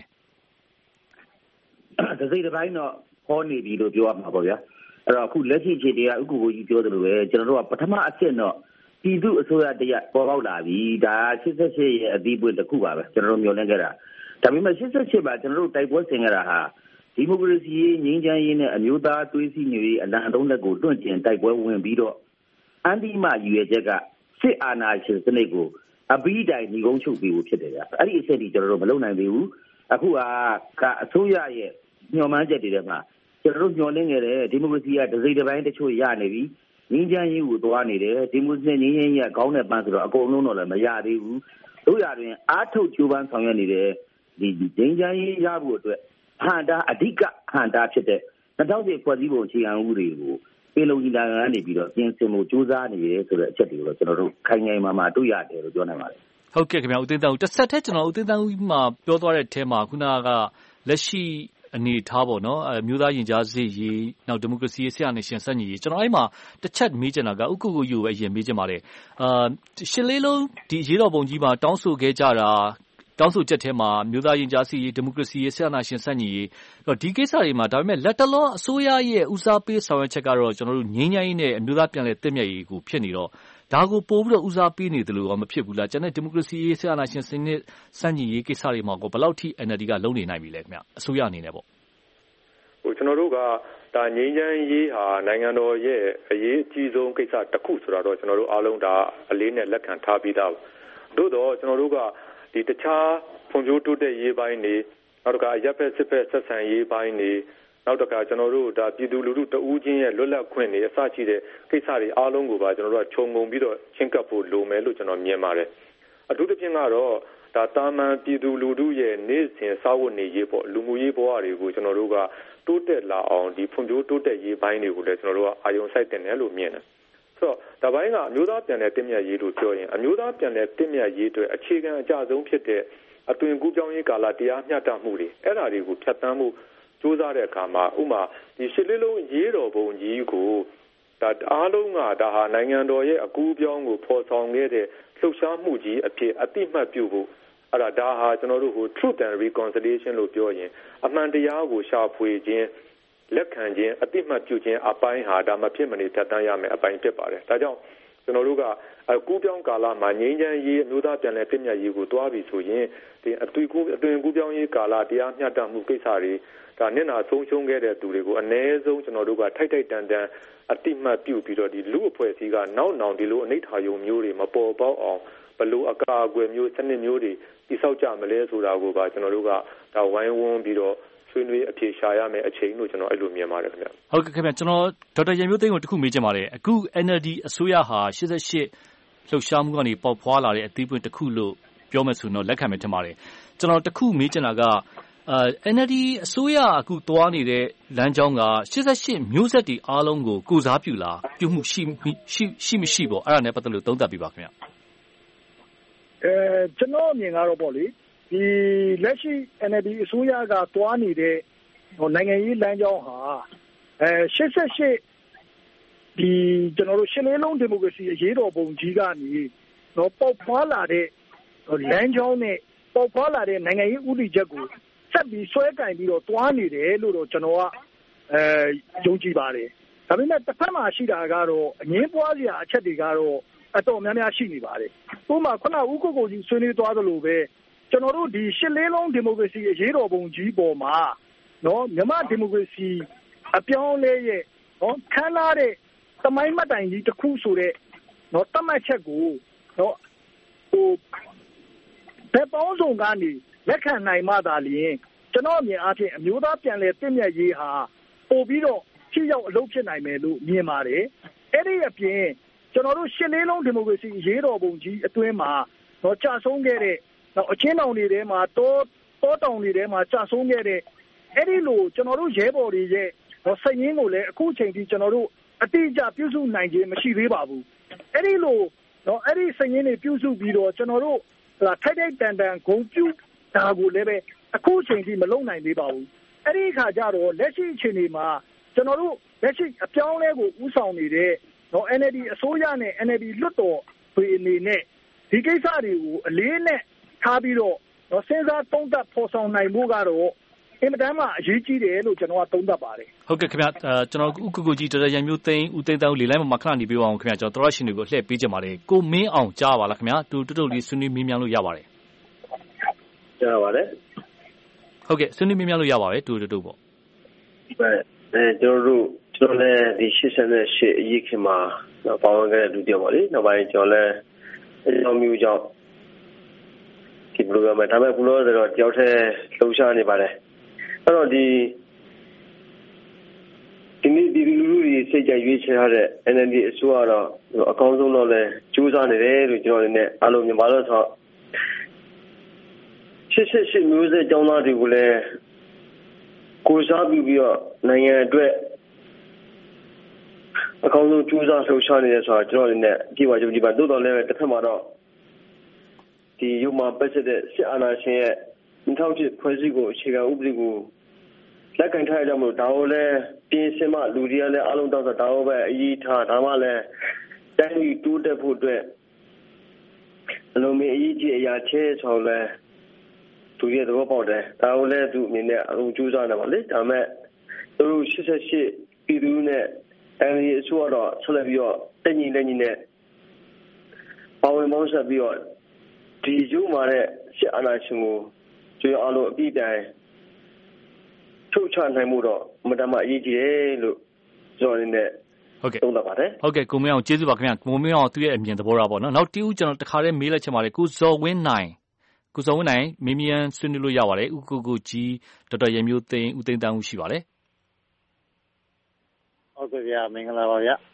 Speaker 16: တစ်စိတ်တစ်ပိုင်းတော့ဖော်နေပြီလို့ပြောရမှာပေါ့ဗျာအဲ့တော့အခုလက်ရှိအခြေအနေကဥက္ကိုကြီးပြောသလိုပဲကျွန်တော်တို့ကပထမအဆင့်တော့ပြည်သူအစိုးရတရပေါ်ပေါက်လာပြီဒါ88ရဲ့အသီးပွင့်တစ်ခုပါပဲကျွန်တော်တို့မျှော်လင့်ခဲ့တာဒါပေမဲ့88မှာကျွန်တော်တို့တိုက်ပွဲဆင်ခဲ့တာဟာဒီမိုကရေစီငြိမ်းချမ်းရေးနဲ့အမျိုးသားသွေးစည်းညီရေးအလံအတုံးလက်ကိုတွန့်ကျင်တိုက်ပွဲဝင်ပြီးတော့အန်တီမယူရဲ့ချက်ကစစ်အာဏာရှင်စနစ်ကိုအဘိဓိုင်ညီကုန်းချုပ်ပြီးဖြစ်တယ်ဗျအဲ့ဒီအချက်ကြီးကျွန်တော်တို့မလုပ်နိုင်သေးဘူးအခုကအစိုးရရဲ့ညှော်မှန်းချက်တွေထဲမှာကျွန်တော်တို့ညှော်လင့်ခဲ့တဲ့ဒီမိုကရေစီကတစ်စိတ်တစ်ပိုင်းတချို့ရနေပြီငင်းချမ်းရေးကိုသွားနေတယ်ဒီမိုကရေစီငင်းချမ်းရေးကခေါင်းနဲ့ပန်းဆိုတော့အကုန်လုံးတော့လည်းမရသေးဘူးတို့ရတွင်အားထုတ်ကြိုးပမ်းဆောင်ရွက်နေတဲ့ဒီငင်းချမ်းရေးရဖို့အတွက်ဟန်တာအဓိကဟန်တာဖြစ်တဲ့2010ဖွဲ့စည်းပုံအခြေခံဥပဒေကိုပြည်လုံးကြီးနိုင်ငံကနေပြီးတော့ပြင်ဆင်မှုစူးစမ်းနေရဆိုတဲ့အချက်တွေကိုတော့ကျွန်တော်တို့ခိုင်ခိုင်မာမာတွေ့ရတယ်လို့ပြောနိုင်ပါတယ်
Speaker 6: ဟုတ်ကဲ့ခင်ဗျာဦးသိန်းတန်းဦးတစ်ဆက်တည်းကျွန်တော်ဦးသိန်းတန်းဦးမှာပြောသွားတဲ့အထဲမှာခုနကလက်ရှိအနေထားပေါ့နော်မျိုးသားရင်ကြားစေ့ရေးနောက်ဒီမိုကရေစီရေးဆရာနေရှင်စက်ညီရေးကျွန်တော်အဲ့မှာတစ်ချက်မေးချင်တာကဥက္ကုကိုယူပဲအရင်မေးချင်ပါတယ်ရှစ်လေးလုံးဒီရေးတော်ပုံကြီးမှာတောင်းဆိုခဲ့ကြတာတောင်းဆိုချက်ထဲမှာမျိုးသားရင်ကြားစေ့ရေးဒီမိုကရေစီရေးဆရာနာရှင်စက်ညီရေးဒီကိစ္စတွေမှာဒါပေမဲ့လက်တလောအစိုးရရဲ့ဦးစားပေးဆောင်ရွက်ချက်ကတော့ကျွန်တော်တို့ငြိမ်းချမ်းရေးနဲ့အမျိုးသားပြန်လည်တည်မြဲရေးကိုဖြစ်နေတော့ဒါကိုပို့ပြီးတော့ဦးစားပေးနေတယ်လို့မဖြစ်ဘူးလားကျန်တဲ့ဒီမိုကရေစီရေးဆရာနာရှင်စနစ်စက်ညီရေးကိစ္စတွေမှာကိုဘယ်လောက်ထိ NLD ကလုံးနေနိုင်ပြီလဲခင်ဗျအစိုးရအနေနဲ့ပေါ့
Speaker 4: ကျွန်တော်တို့ကဒါငြိမ်းချမ်းရေးဟာနိုင်ငံတော်ရဲ့အရေးအကြီးဆုံးကိစ္စတစ်ခုဆိုတာတော့ကျွန်တော်တို့အားလုံးဒါအလေးနဲ့လက်ခံထားပြီးသားသို့တော့ကျွန်တော်တို့ကဒီတခြားဖွံ့ဖြိုးတိုးတက်ရေးပိုင်းတွေနောက်တစ်ခါရပ်ဖက်စစ်ဖက်ဆက်ဆံရေးပိုင်းတွေနောက်တစ်ခါကျွန်တော်တို့ဒါပြည်သူလူထုတဦးချင်းရဲ့လွတ်လပ်ခွင့်တွေအစရှိတဲ့ကိစ္စတွေအားလုံးကိုပါကျွန်တော်တို့ကခြုံငုံပြီးတော့ချင်းကပ်ဖို့လိုမယ်လို့ကျွန်တော်မြင်ပါတယ်အထူးသဖြင့်ကတော့ဒါတာမန်ပြည်သူလူထုရဲ့နေ့စဉ်စားဝတ်နေရေးပေါ့လူမှုရေးဘဝတွေကိုကျွန်တော်တို့ကတိုးတက်လာအောင်ဒီဖွံ့ဖြိုးတိုးတက်ရေးပိုင်းတွေကိုလည်းကျွန်တော်တို့ကအာရုံစိုက်တင်တယ်လို့မြင်တယ်ဆိုတော့ဒါပိုင်းကအမျိုးသားပြန်လည်တည်မြဲရေးလို့ပြောရင်အမျိုးသားပြန်လည်တည်မြဲရေးအတွက်အခြေခံအကျဆုံးဖြစ်တဲ့အသွင်ကူးပြောင်းရေးကာလတရားမျှတမှုတွေအဲ့ဒါတွေကိုဖြတ်သန်းမှုစူးစမ်းတဲ့အခါမှာဥမာဒီရှစ်လေးလုံးရေးတော်ပုံကြီးကိုဒါအားလုံးကဒါဟာနိုင်ငံတော်ရဲ့အကူအပြောင်းကိုဖော်ဆောင်ခဲ့တဲ့လှုပ်ရှားမှုကြီးအဖြစ်အတိမတ်ပြုဖို့အဲ့ဒါဟာကျွန်တော်တို့ဟို truth and reconciliation လို့ပြောရင်အမှန်တရားကိုရှာဖွေခြင်းလက်ခံခြင်းအတိမတ်ပြုခြင်းအပိုင်းဟာဒါမှဖြစ်မနေဖြတ်သန်းရမယ်အပိုင်းဖြစ်ပါတယ်ဒါကြောင့်ကျွန်တော်တို့ကကူးပြောင်းကာလမှာငြိမ်းချမ်းရေးအမျိုးသားပြန်လည်တည်မြဲရေးကိုတွားပြီးဆိုရင်ဒီအသွင်ကူးပြောင်းရေးကာလတရားမျှတမှုကိစ္စတွေဒါနဲ့နာဆုံးရှုံးခဲ့တဲ့သူတွေကိုအ ਨੇ ဆုံးကျွန်တော်တို့ကထိုက်တန်အတိမတ်ပြုပြီးတော့ဒီလူအဖွဲ့အစည်းကနောက်ဒီလိုအနိဋ္ဌာယုံမျိုးတွေမပေါ်ပေါက်အောင်ဘလို့အကာအကွယ်မျိုးစနစ်မျိုးတွေတိဆောက်ကြမလဲဆိုတာကိုပါကျွန်တော်တို့ကဒါဝိုင်းဝန်းပြီးတော့ဆွေးနွေးအဖြေရှာရမယ်အချိန်လို့ကျွန်တော်အဲ့လိုမြင်ပါတယ်ခင်ဗျ
Speaker 6: ဟုတ်ကဲ့ခင်ဗျကျွန်တော်ဒေါက်တာရန်မျိုးသိန်းကိုတခုမေးချင်ပါတယ်အခု NLD အစိုးရဟာ88လှုပ်ရှားမှုကနေပေါက်ဖွာလာတဲ့အသီးပွင့်တစ်ခုလို့ပြောမယ်ဆိုတော့လက်ခံမယ်ထင်ပါတယ်ကျွန်တော်တခုမေးချင်တာကNLD အစိုးရအခုသွားနေတဲ့လမ်းကြောင်းက88မျိုးဆက်တွေအားလုံးကိုကိုစားပြုလားပြုမှုရှိမရှိပေါ့အဲ့ဒါနဲ့ပတ်သက်လို့သုံးသပ်ပြပါခင်ဗျ
Speaker 3: ကျွန်တော်အမြင်ကတော့ပေါ့လေဒီလက်ရှိ NLD အစိုးရကသွားနေတဲ့နိုင်ငံရေးလမ်းကြောင်းဟာ88ဒီကျွန်တော်တို့ရှစ်လေးလုံးဒီမိုကရေစီအရေးတော်ပုံကြီးကနေပေါက်ဖွာလာတဲ့လမ်းကြောင်းနဲ့ပေါက်ဖွာလာတဲ့နိုင်ငံရေးဥပဒေချက်ကိုဆက်ပြီးဆွဲကင်ပြီးတော့တွားနေတယ်လို့တော့ကျွန်တော်ကယုံကြည်ပါတယ်ဒါပေမဲ့တစ်ဖက်မှာရှိတာကတော့အငင်းပွားစရာအချက်တွေကတော့အတော်များများရှိနေပါတယ်ဥပမာခုနဦးကိုကြီးဆွေးနွေးသွားသလိုပဲကျွန်တော်တို့ဒီရှစ်လေးလုံးဒီမိုကရေစီအရေးတော်ပုံကြီးပေါ်မှာမြန်မာဒီမိုကရေစီအပြောင်းလဲရဲ့ခမ်းနားတဲ့သမိုင်းမှတ်တိုင်ကြီးတစ်ခုဆိုတဲ့တတ်မှတ်ချက်ကိုဟိုဘယ်ပေါင်းစုံကနေလက်ခံနိုင်မှသာလျှင်ကျွန်တော်အမြင်အားဖြင့်အမျိုးသားပြန်လည်တည်မြဲရေးဟာပို့ပြီးတော့ထိရောက်အလုပ်ဖြစ်နိုင်မယ်လို့မြင်ပါတယ်အဲ့ဒီအပြင်ကျွန်တော်တို့ရှစ်လေးလုံးဒီမိုကရေစီအရေးတော်ပုံကြီးအတွင်းမှာကြာဆုံးခဲ့တဲ့အချင်းတောင်တွေထဲမှာတောတောင်တွေထဲမှာကြာဆုံးခဲ့တဲ့အဲ့ဒီလိုကျွန်တော်တို့ရဲဘော်တွေရဲ့စိတ်ရင်းကိုလည်းအခုချိန်ထိကျွန်တော်တို့အတိအကျပြုစုနိုင်ခြင်းမရှိသေးပါဘူးအဲ့ဒီလိုနော်အဲ့ဒီစာရင်းတွေပြုစုပြီးတော့ကျွန်တော်တို့ထိုက်ထိုက်တန်တန်ဂုဏ်ပြုတာကိုလည်းပဲအခုအချိန်ထိမလုပ်နိုင်သေးပါဘူးအဲ့ဒီအခါကျတော့လက်ရှိအချိန်တွေမှာကျွန်တော်တို့လက်ရှိအပြောင်းလဲကိုဥဆောင်နေတဲ့နော် NLD အစိုးရနဲ့ NLD လွှတ်တော်တွေအနေနဲ့ဒီကိစ္စတွေကိုအလေးနဲ့ထားပြီးတော့နော်စဉ်းစားသုံးသပ်ဖော်ဆောင်နိုင်ဖို့ကတော့အင်မတန်မှအရေးကြီးတယ်လို့ကျွန်တော်ကသုံးသပ်ပါတယ်
Speaker 6: ဟုတ်ကဲ့ခင်ဗျကျွန်တော်ဥက္ကုကြီးဒေါက်တာရန်မျိုးသိန်းဦးသိန်းတန်းဦးလေလိုင်းမှာခဏနေပေးပါအောင်ခင်ဗျကျွန်တော်သောရရှင်တွေကိုလှည့်ပေးကြပါတယ်ကိုမင်းအောင်ကြားပါလားခင်ဗျတူတုတ်လေးဆွေးနွေးမေးမြန်းလို့ရပါတယ်
Speaker 5: ကြားပါတယ်
Speaker 6: ဟုတ်ကဲ့ဆွေးနွေးမေးမြန်းလို့ရပါပဲတူတုတ်ပေါ့
Speaker 5: ကျွန်တော်လည်းဒီ88အရေးခင်မှာပေါဝင်ခဲ့တဲ့လူတယောက်ပါလေနောက်ပိုင်းကျွန်တော်လည်းအကြောင်းမျိုးကြောင့်ဒီ program မှာဒါပေမဲ့ဘုလို့ဆိုတော့တယောက်တည်းလှုပ်ရှားနေပါတယ်အဲ့တော့ဒီနေ့ဒီလူလူတွေစိတ်ကြရွေးချယ်ရတဲ့ NLD အစိုးရတော့အကောင်းဆုံးတော့လဲကြိုးစားနေတယ်လို့ကျွန်တော်လည်းအားလုံးမြန်မာလို့ဆို88မျိုးဆက်ကျောင်းသားတွေကိုလည်းကိုးစားပြီးတော့နိုင်ငံအတွက်အကောင်းဆုံးကြိုးစားလှုပ်ရှားနေတယ်ဆိုတော့ကျွန်တော်လည်းအပြည့်အဝယုံကြည်ပါတိုးတော်လည်းတစ်ဖက်မှာတော့ဒီရုံမှာပတ်သက်တဲ့စစ်အာဏာရှင်ရဲ့2008ဖွဲ့စည်းကိုအခြေခံဥပဒေကိုလက်ကင်ထားရကြမလို့ဒါကိုလည်းပြင်ဆင်မှလူတွေကလည်းအလုံးတောက်တာဒါကိုပဲအရေးထားဒါမှလည်းတိုင်းပြည်တိုးတက်ဖို့အတွက်အလုံးမအရေးကြီးအရာချဲဆိုလဲသူရဲ့သဘောပေါက်တယ်ဒါကိုလည်းသူအနေနဲ့အလုံးကြိုးစားနေပါလေဒါမဲ့သူတို့88ပြည်သူနဲ့အဲဒီအစိုးရတော့ဆက်လက်ပြီးတော့တက်ညီလက်ညီနဲ့ပါဝင်ပေါင်းဆက်ပြီးတော့ဒီရုံမှာတဲ့စစ်အာဏာရှင်ကိုကျွေးအောင်လို့အပြည့်တိုင်ထုတ်ချနိုင်မှုတော့မတမအရေးကြီးတယ်လို့ကျွန်တော်လည်း
Speaker 6: ဟုတ်ကဲ့
Speaker 5: သုံးသပ်ပါတယ်
Speaker 6: ဟုတ်ကဲ့ကိုမင်းအောင်ကျေးဇူးပါခင်ဗျကိုမင်းအောင်သူ့ရဲ့အမြင်သဘောထားပေါ့နော်နောက်တူကျွန်တော်တခါတည်းမေးလိုက်ချင်ပါတယ်ကိုဇော်ဝင်းနိုင်မေးမြန်းဆွေးနွေးလို့ရပါတယ်ဥကိုကြီးဒေါက်တာရန်မျိုးသိန်းဦးသိန်းတန်းဦးရှိပါတယ်
Speaker 7: ဟုတ်ကဲ့ဗျာမင်္ဂလာပါဗျာ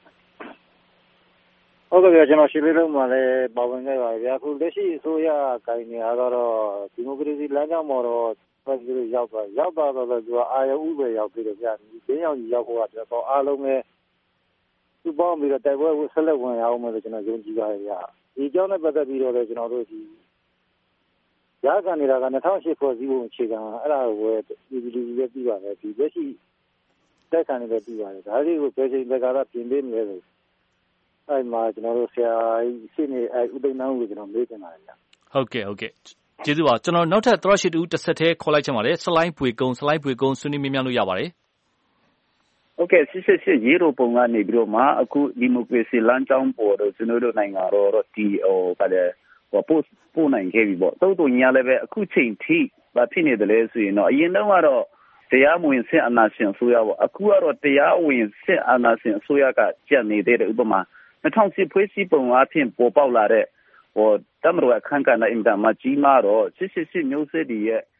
Speaker 7: ဟုတ်ကဲ့ဗျာကျွန်တော်ရှင်းပြလို့မှလည်းပါဝင်ခဲ့ပါဗျာအခုလက်ရှိအစိုးရကိုင်နေရတော့ဒီမိုကရေစီလမ်းကြောင်းပေါ်တော့ပတ်ပြီးရောက်သွားတော့သူကအာရုံဥပဒေရောက်ပြီးတော့ဗျာဒီကျင်းရောက်ကြီးရောက်ဖို့ကတော့အားလုံးပဲသူပေါင်းပြီးတော့တိုက်ပွဲကိုဆက်လက်ဝင်ရအောင်လို့ကျွန်တော်ယုံကြည်ပါတယ်ဗျာဒီအကြောင်းနဲ့ပတ်သက်ပြီးတော့လည်းကျွန်တော်တို့ဒီရကန်နေတာက2008ဖွဲ့စည်းပုံအခြေခံအဲ့ဒါကိုဒီလူတွေပြီးပါတယ်ဒီလက်ရှိတက်ခံနေပဲပြီးပါတယ်ဒါတွေကိုဘယ်ချိန်ဘက်ကပြင်ပေးမလဲလို့အဲ့မှာကျွန်တော်တို့ဆရာရှိနေဥပဒေနှောင်းကိုကျွန်တော်မေးတင်ပါတယ်ဗျာ
Speaker 6: ဟုတ်ကဲ့ကျေးဇူးပါကျွန်တော်နောက်ထပ်သရရှိတူတစ်ဆက်တည်းခေါ်လိုက်ချင်ပါတယ်စလိုင်းပွေကုန်းဆွေးနွေးမေးမြန်းလို့ရပါတယ်
Speaker 5: ဟုတ်ကဲ့88ရေရိုပုံကနေပြီးတော့မှအခုဒီမိုကရေစီလမ်းကြောင်းပေါ်တော့ကျွန်တော်တို့နိုင်ငံတော့ဒီပါတယ်ပို့နိုင်ခဲ့ပြီပေါ့တိုးတိုးညာလည်းပဲအခုချိန်ထိဘာဖြစ်နေတယ်လဲဆိုရင်တော့အရင်တော့ကတော့တရားမဝင်စစ်အာဏာရှင်အစိုးရပေါ့အခုကတော့တရားဝင်စစ်အာဏာရှင်အစိုးရကကြံနေတဲ့ဥပမာ2010ဖွဲ့စည်းပုံအဖြစ်ပေါ်ပေါက်လာတဲ့တမတော်အခန့်ကဏ္ဍအင်တာမကြီးမားတော့88မျိုးဆက်တွေရဲ့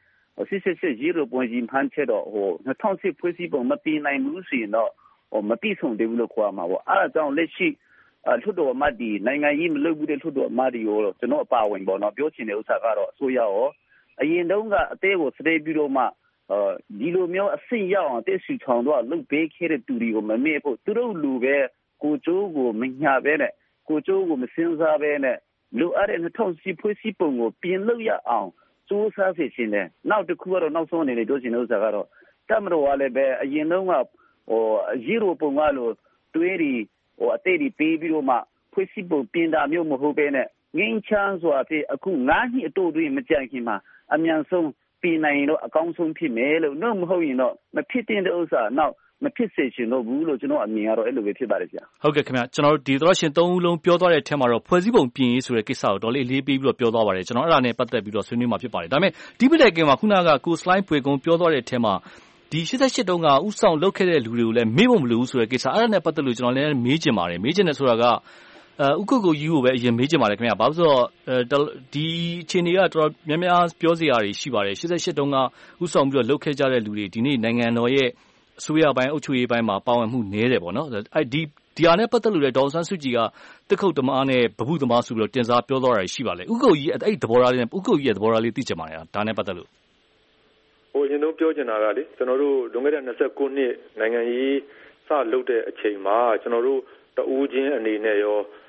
Speaker 5: 88ရေရိုပုံကြီးမှန်းချက်တော့2010ဖွဲ့စည်းပုံမပြီးနိုင်ဘူးဆိုရင်တော့မပြီးဆုံးသေးဘူးလို့ခေါ်မှာပေါ့အဲဒါကြောင့်လက်ရှိထွတ်တော်အမတ်ဒီနိုင်ငံရေးမလုပ်ဘူးတဲ့ထွတ်တော်အမတ်ဒီကိုကျွန်တော်အပါဝင်ပေါ့နော်ပြောချင်တဲ့ဥစ္စာကတော့အစိုးရရောအရင်တုန်းကအသေးကိုစတေးပြီးတော့မှဒီလိုမျိုးအဆင့်ရောက်အောင်တက်ဆူချောင်းတော့လုပ်ပေးခဲ့တဲ့သူတွေကိုမမေ့ဖို့သူတို့လူပဲကိုကျိုးကိုမညာပဲနဲ့ကိုကျိုးကိုမစင်စားပဲနဲ့လူအဲ့တဲ့2010ဖွဲ့စည်းပုံကိုပြင်လို့ရအောင်စူးစမ်းစေချင်တယ်နောက်တစ်ခုကတော့နောက်ဆုံးအနေနဲ့ပြောချင်တဲ့ဥစ္စာကတော့တမတော်ကလည်းပဲအရင်တုန်းကရေရိုပုံကလို့တွေးပြီးအသေးဒီပေးပြီးတော့မှဖွဲ့စည်းပုံပြင်တာမျိုးမဟုတ်ပဲနဲ့ငင်းချမ်းစွာဖြင့်အခု9နှစ်အတိုးတွင်းမကြခင်မှာအမြန်ဆုံးပြင်နိုင်တော့အကောင်းဆုံးဖြစ်မယ်လို့နှုတ်မဟုတ်ရင်တော့မဖြစ်တဲ့ဥစ္စာနောက်မဖြစ်စေချင်တော့ဘူးလို့ကျွန်တော်အမြင်ကတော့အဲ့လိုပဲဖြစ်ပါတယ်ဗျာ
Speaker 6: ဟုတ်ကဲ့ခင်ဗျကျွန်တော်တို့ဒီသရရှင်3ဦးလုံးပြောသွားတဲ့အထက်မှာတော့ဖွဲ့စည်းပုံပြင်ရေးဆိုတဲ့ကိစ္စကိုတော်လေးလေးပြီးတော့ပြောသွားပါတယ်ကျွန်တော်အဲ့ဒါနဲ့ပတ်သက်ပြီးတော့ဆွေးနွေးမှာဖြစ်ပါတယ်ဒါပေမဲ့ဒီပြတဲ့ကင်မှာခုနကကိုစလိုင်းပွေကုန်းပြောသွားတဲ့အထက်မှာဒီ88တုန်းကဥဆောင်လုပ်ခဲ့တဲ့လူတွေကိုလည်းမေ့ဖို့မလိုဘူးဆိုတဲ့ကိစ္စအဲ့ဒါနဲ့ပတ်သက်လို့ကျွန်တော်လည်းမေးချင်ပါတယ်မေးချင်တယ်ဆိုတာကဥက္ကုကြီးကိုပဲအရင်မေးချင်ပါတယ်ခင်ဗျာဘာလို့ဆိုတော့ဒီအခြေအနေကတော်တော်များများပြောစရာတွေရှိပါတယ်88တုန်းကဥဆောင်ပြီးတော့လုပ်ခဲ့ကြတဲ့လူတွေဒီနေ့နိုင်ငံတော်ရဲ့အစိုးရပိုင်းအုပ်ချုပ်ရေးပိုင်းမှာပါဝင်မှုနည်းတယ်ပေါ့နော်ဒီဟာနဲ့ပတ်သက်လို့လည်းဒေါ်ဆန်းစုကြည်ကတစ်ခုတ်သမားနဲ့ဗဟုသမားဆိုပြီးတော့တင်စားပြောသွားတာရှိပါလေဥက္ကုကြီးအဲ့သဘောထားလေးနဲ့ဥက္ကုကြီးရဲ့သဘောထားလေးသိချင်ပါတယ်ဒါနဲ့ပတ်သက်လို့
Speaker 4: ရင်တော့ပြောချင်တာကလေကျွန်တော်တို့လွန်ခဲ့တဲ့29နှစ်နိုင်ငံရေးစလုပ်တဲ့အချိန်မှာကျွန်တော်တို့တဦးချင်းအနေနဲ့ရော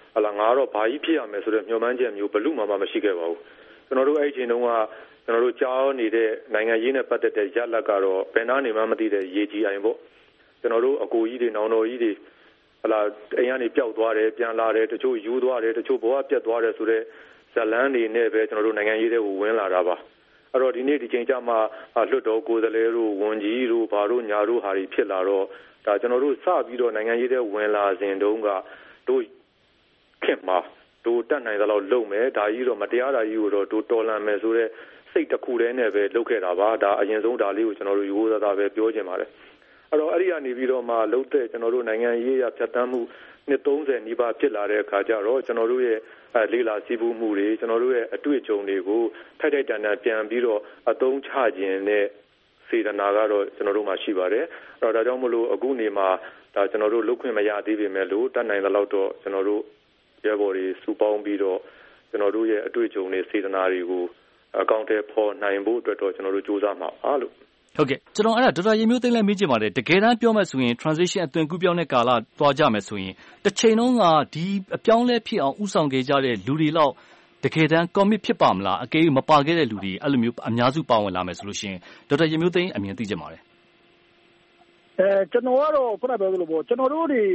Speaker 4: ငါတော့ဘာကြီးဖြစ်ရမယ်ဆိုတဲ့မျှော်မှန်းချက်မျိုးဘလို့မှမရှိခဲ့ပါဘူးကျွန်တော်တို့အဲ့ဒီအချိန်တုန်းကကျွန်တော်တို့ကြားနေတဲ့နိုင်ငံရေးနဲ့ပတ်သက်တဲ့ရလဒ်ကတော့ဘယ်နာနေမှမသိတဲ့ရေကြီးအိုင်ပေါ့ကျွန်တော်တို့အကိုကြီးတွေနောင်တော်ကြီးတွေအိမ်ကနေပျောက်သွားတယ်ပြန်လာတယ်တချို့ယူသွားတယ်တချို့ဘဝပြတ်သွားတယ်ဆိုတဲ့ဇလန်းတွေနဲ့ပဲကျွန်တော်တို့နိုင်ငံရေးတွေကိုဝင်လာတာပါအဲ့တော့ဒီနေ့ဒီချိန်ကျမှလွတ်တော်ကိုယ်စားလှယ်တို့ဝန်ကြီးတို့ဘာတို့ညာတို့ဟာတွေဖြစ်လာတော့ဒါကျွန်တော်တို့စပြီးတော့နိုင်ငံရေးတွေဝင်လာစဉ်တုန်းကတို့ခင်မှာတို့တတ်နိုင်သလောက်လုပ်မယ်ဒါကြီးတော့မတရားတာကြီးကိုတော့တို့တော်လန်မယ်ဆိုတဲ့စိတ်တစ်ခုတည်းနဲ့ပဲလုပ်ခဲ့တာပါဒါအရင်ဆုံးဒါလေးကိုကျွန်တော်တို့ရိုးသားသားပဲပြောချင်ပါတယ်အဲ့တော့အဲ့ဒီကနေပြီးတော့မှလုပ်တဲ့ကျွန်တော်တို့နိုင်ငံရေးရဖြတ်တန်းမှုနှစ်30နီးပါးဖြစ်လာတဲ့အခါကျတော့ကျွန်တော်တို့ရဲ့လေးလာစီးပူးမှုတွေကျွန်တော်တို့ရဲ့အတွေ့အကြုံတွေကိုထိုက်ထိုက်တန်တန်ပြန်ပြီးတော့အသုံးချခြင်းနဲ့စေတနာကတော့ကျွန်တော်တို့မှာရှိပါတယ်အဲ့တော့ဒါကြောင့်မလို့အခုနေမှာဒါကျွန်တော်တို့လုပ်ခွင့်မရသေးပေမဲ့လို့တတ်နိုင်သလောက်တော့ကျွန်တော်တို့ရဲဘော်တွေစုပေါင်းပြီးတော့ကျွန်တော်တို့ရဲ့အတွေ့အကြုံတွေစေတနာတွေကိုအကောင့်ထဲပေါ်နိုင်ဖို့အတွက်တော့ကျွန်တော်တို့စူးစမ်းမှာအားလို့
Speaker 6: ဟုတ်ကဲ့ကျွန်တော်အဲ့ဒါဒေါက်တာရေမျိုးသိန်းလည်းမေးချင်ပါတယ်တကယ်တမ်းပြောမှဆိုရင် transition အသွင်ကူးပြောင်းတဲ့ကာလသွားကြမယ်ဆိုရင်တစ်ချိန်လုံးကဒီအပြောင်းလဲဖြစ်အောင်ဥဆောင်ခဲ့ကြတဲ့လူတွေလောက်တကယ်တမ်း commit ဖြစ်ပါမလားအကယ်၍မပါခဲ့တဲ့လူတွေအဲ့လိုမျိုးအများစုပါဝင်လာမယ်ဆိုလို့ရှိရင်ဒေါက်တာရေမျိုးသိန်းအမြင်သိချင်ပါတယ်
Speaker 3: ကျွန်တော်ကတော့ခုနပြောသလိုပေါ့ကျွန်တော်တို့တွေ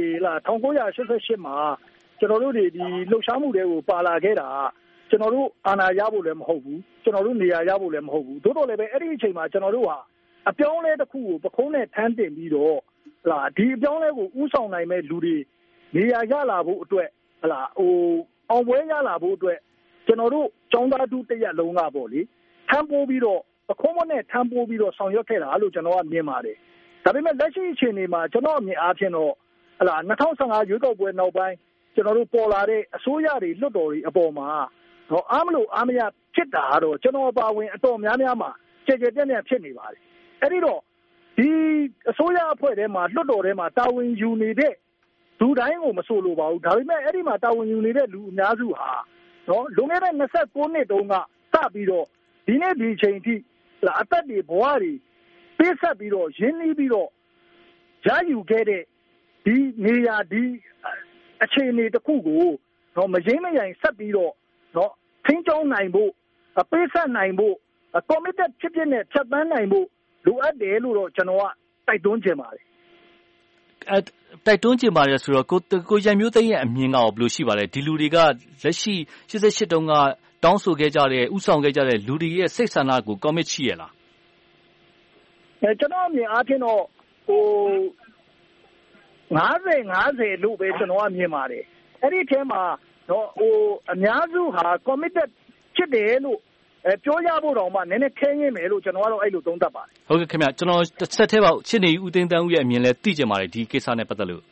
Speaker 3: 1988မှာကျွန်တော်တို့တွေဒီလှုပ်ရှားမှုတွေကိုပါလာခဲ့တာကျွန်တော်တို့အာဏာရဖို့လည်းမဟုတ်ဘူးကျွန်တော်တို့နေရာရဖို့လည်းမဟုတ်ဘူးသို့တော်လည်းပဲအဲ့ဒီအချိန်မှာကျွန်တော်တို့ဟာအပြောင်းလဲတစ်ခုကိုပခုံးနဲ့ထမ်းတင်ပြီးတော့ဒီအပြောင်းလဲကိုဥဆောင်နိုင်မဲ့လူတွေနေရာရလာဖို့အတွက်အောင်ပွဲရလာဖို့အတွက်ကျွန်တော်တို့ចောင်းသားတူတရက်လုံးကပေါ့လေထမ်းပိုးပြီးတော့ပခုံးမနဲ့ထမ်းပိုးပြီးတော့ဆောင်ရွက်ခဲ့တာလို့ကျွန်တော်ကမြင်ပါတယ်ဒါပေမဲ့လက်ရှိအခြေအနေမှာကျွန်တော်အမြင်အားဖြင့်တော့2015ရွေးကောက်ပွဲနောက်ပိုင်းကျွန်တော်တို့ပေါ်လာတဲ့အစိုးရတွေလွှတ်တော်တွေအပေါ်မှာအားမလို့အားမရဖြစ်တာတော့ကျွန်တော်ပါဝင်အတော်များများမှာကြဲကြဲပြန့်ပြန့်ဖြစ်နေပါတယ်အဲ့ဒီတော့ဒီအစိုးရအဖွဲ့ထဲမှာလွှတ်တော်ထဲမှာတာဝန်ယူနေတဲ့လူတိုင်းကိုမဆိုလိုပါဘူးဒါပေမဲ့အဲ့ဒီမှာတာဝန်ယူနေတဲ့လူအများစုဟာလွန်ခဲ့တဲ့29နှစ်တုန်းကစပြီးတော့ဒီနေ့ဒီချိန်ထိအသက်တွေဘဝတွေပေးဆက်ပြီးတော့ရင်းနှီးပြီးတော့ရယူခဲ့တဲ့ဒီနေရာဒီအခြေအနေတစ်ခုကိုမရင်းမရိုင်ဆက်ပြီးတော့ထင်းကျောင်းနိုင်ဖို့ပေးဆက်နိုင်ဖို့ committed ဖြစ်ဖြစ်နဲ့ဖြတ်သန်းနိုင်ဖို့လိုအပ်တယ်လို့တော့ကျွန်တော်ကတိုက်တွန်းချင်ပါတယ်
Speaker 6: တိုက်တွန်းချင်ပါတယ်ဆိုတော့ကိုရန်မျိုးသိန်းရဲ့အမြင်ကဘယ်လိုရှိပါလဲဒီလူတွေကလက်ရှိ88တုန်းကတောင်းဆိုခဲ့ကြတဲ့ဥဆောင်ခဲ့ကြတဲ့လူတွေရဲ့စိတ်ဆန္ဒကို commit ရှိရလား
Speaker 3: ကျွန်တော်အမြင်အားဖြင့်တော့50-50လို့ပဲကျွန်တော်ကမြင်ပါတယ်အဲ့ဒီအထဲမှာအများစုဟာ committed ဖြစ်တယ်လို့ပြောရဖို့တော့မှနည်းနည်းခဲရင်းမယ်လို့ကျွန်တော်ကတော့အဲ့လိုသုံးသပ်ပါတယ်
Speaker 6: ဟုတ်ကဲ့ခင်ဗျကျွန်တော်တစ်ဆက်ထဲပါရှင်းနေဦးသိန်းတန်းဦးရဲ့အမြင်လဲသိကြပါတယ်ဒီကိစ္စနဲ့ပတ်သက်လို့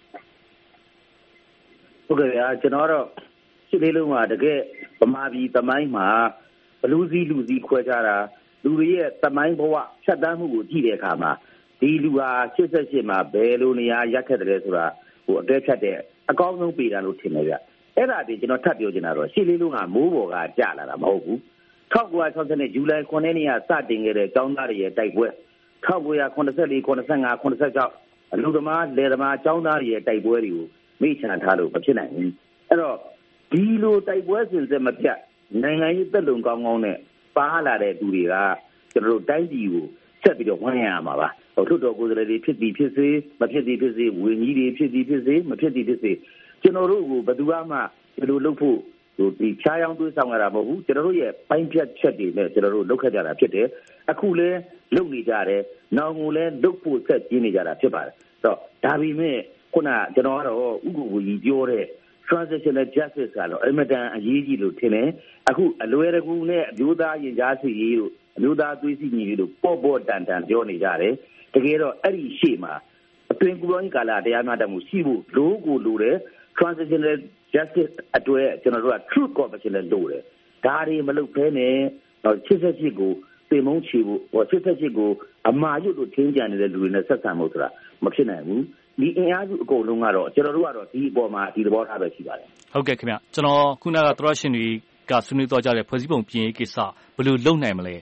Speaker 5: ဟုတ်ကဲ့ဗျာကျွန်တော်ကတော့ရှင်းလေးလုံးမှာတကယ်ဗမာပြည်သမိုင်းမှာဘလူးစည်းလူစည်းခွဲခြားတာလူတွေရဲ့သမိုင်းဘဝဖြတ်တန်းမှုကိုကြည့်တဲ့အခါမှာဒီလူဟာ88မှာဘယ်လိုနေရာရက်ခဲ့တယ်ဆိုတာအတဲဖြတ်တဲ့အကောင်းဆုံးပြည်တာလို့ထင်တယ်ဗျအဲ့ဒါဒီကျွန်တော်ထပ်ပြောချင်တာတော့ရှင်းလေးလုံးကမိုးပေါ်ကကြာလာတာမဟုတ်ဘူး1960နဲ့ဇူလိုင်9ရက်နေ့ကစတင်ခဲ့တဲ့ကျောင်းသားတွေရဲ့တိုက်ပွဲ1984 85 86အလူသမားလယ်သမားကျောင်းသားတွေရဲ့တိုက်ပွဲတွေကိုမိချန်ထားလို့မဖြစ်နိုင်ဘူးအဲ့တော့ဒီလိုတိုက်ပွဲစဉ်ဆက်မပြတ်နိုင်ငံရေးသက်လုံကောင်းကောင်းနဲ့ပါလာတဲ့သူတွေကကျွန်တော်တို့တိုင်းပြည်ကိုဆက်ပြီးတော့ဝန်းရမှာပါထွတ်တော်ကိုယ်စားလှယ်တွေဖြစ်ပြီးဖြစ်စေမဖြစ်သည်ဖြစ်စေဝင်းကြီးတွေဖြစ်ပြီးဖြစ်စေမဖြစ်သည်ဖြစ်စေကျွန်တော်တို့ကိုဘယ်သူမှဒီလိုလုပ်ဖို့ဒီဖြားရောင်းသွေးဆောင်ရတာမဟုတ်ဘူးကျွန်တော်တို့ရဲ့ပိုင်းဖြတ်ချက်တွေနဲ့ကျွန်တော်တို့လုပ်ခဲ့ကြတာဖြစ်တယ်အခုလဲလုပ်နေကြတယ်နောက်ကိုလဲလုပ်ဖို့ဆက်ကျင်းနေကြတာဖြစ်ပါတယ်တော့ဒါပေမဲ့ခုနကျွန်တော်ကတော့ဥက္ကုကြီးပြောတဲ့ transitional justice ကတော့အမတန်အရေးကြီးလို့ထင်တယ်အခုအလွယ်တကူနဲ့အမျိုးသားရင်ကြားစီရေးတို့အမျိုးသားသွေးစည်းညီရေးတို့ပေါ့တန်ပြောနေကြတယ်တကယ်တော့အဲ့ဒီရှေ့မှာအတွင်ကူပေါင်းကာလတရားမျှတမှုရှိဖို့လိုကိုလိုတယ် transitional justice အတွက်ကျွန်တော်တို့က truth commission လို့လုပ်တယ်ဒါတွေမလုပ်ဘဲနဲ့88ကိုတင်မုန်းချီဖို့88ကိုအမာရွတ်လို့ထင်းကြံနေတဲ့လူတွေနဲ့ဆက်ဆံဖို့ဆိုတာမဖြစ်နိုင်ဘူးဒီအင်အားစုအကုန်လုံးကတော့ကျွန်တော်တို့ကတော့ဒီအပေါ်မှာဒီသဘောထားပဲရှိပါတယ်
Speaker 6: ဟုတ်ကဲ့ခင်ဗျကျွန်တော်ခုနကသရရှင်တွေကဆွေးနွေးသွားကြတဲ့ဖွဲ့စည်းပုံပြင်ရေးကိစ္စဘယ်လိုလုပ်နိုင်မလဲ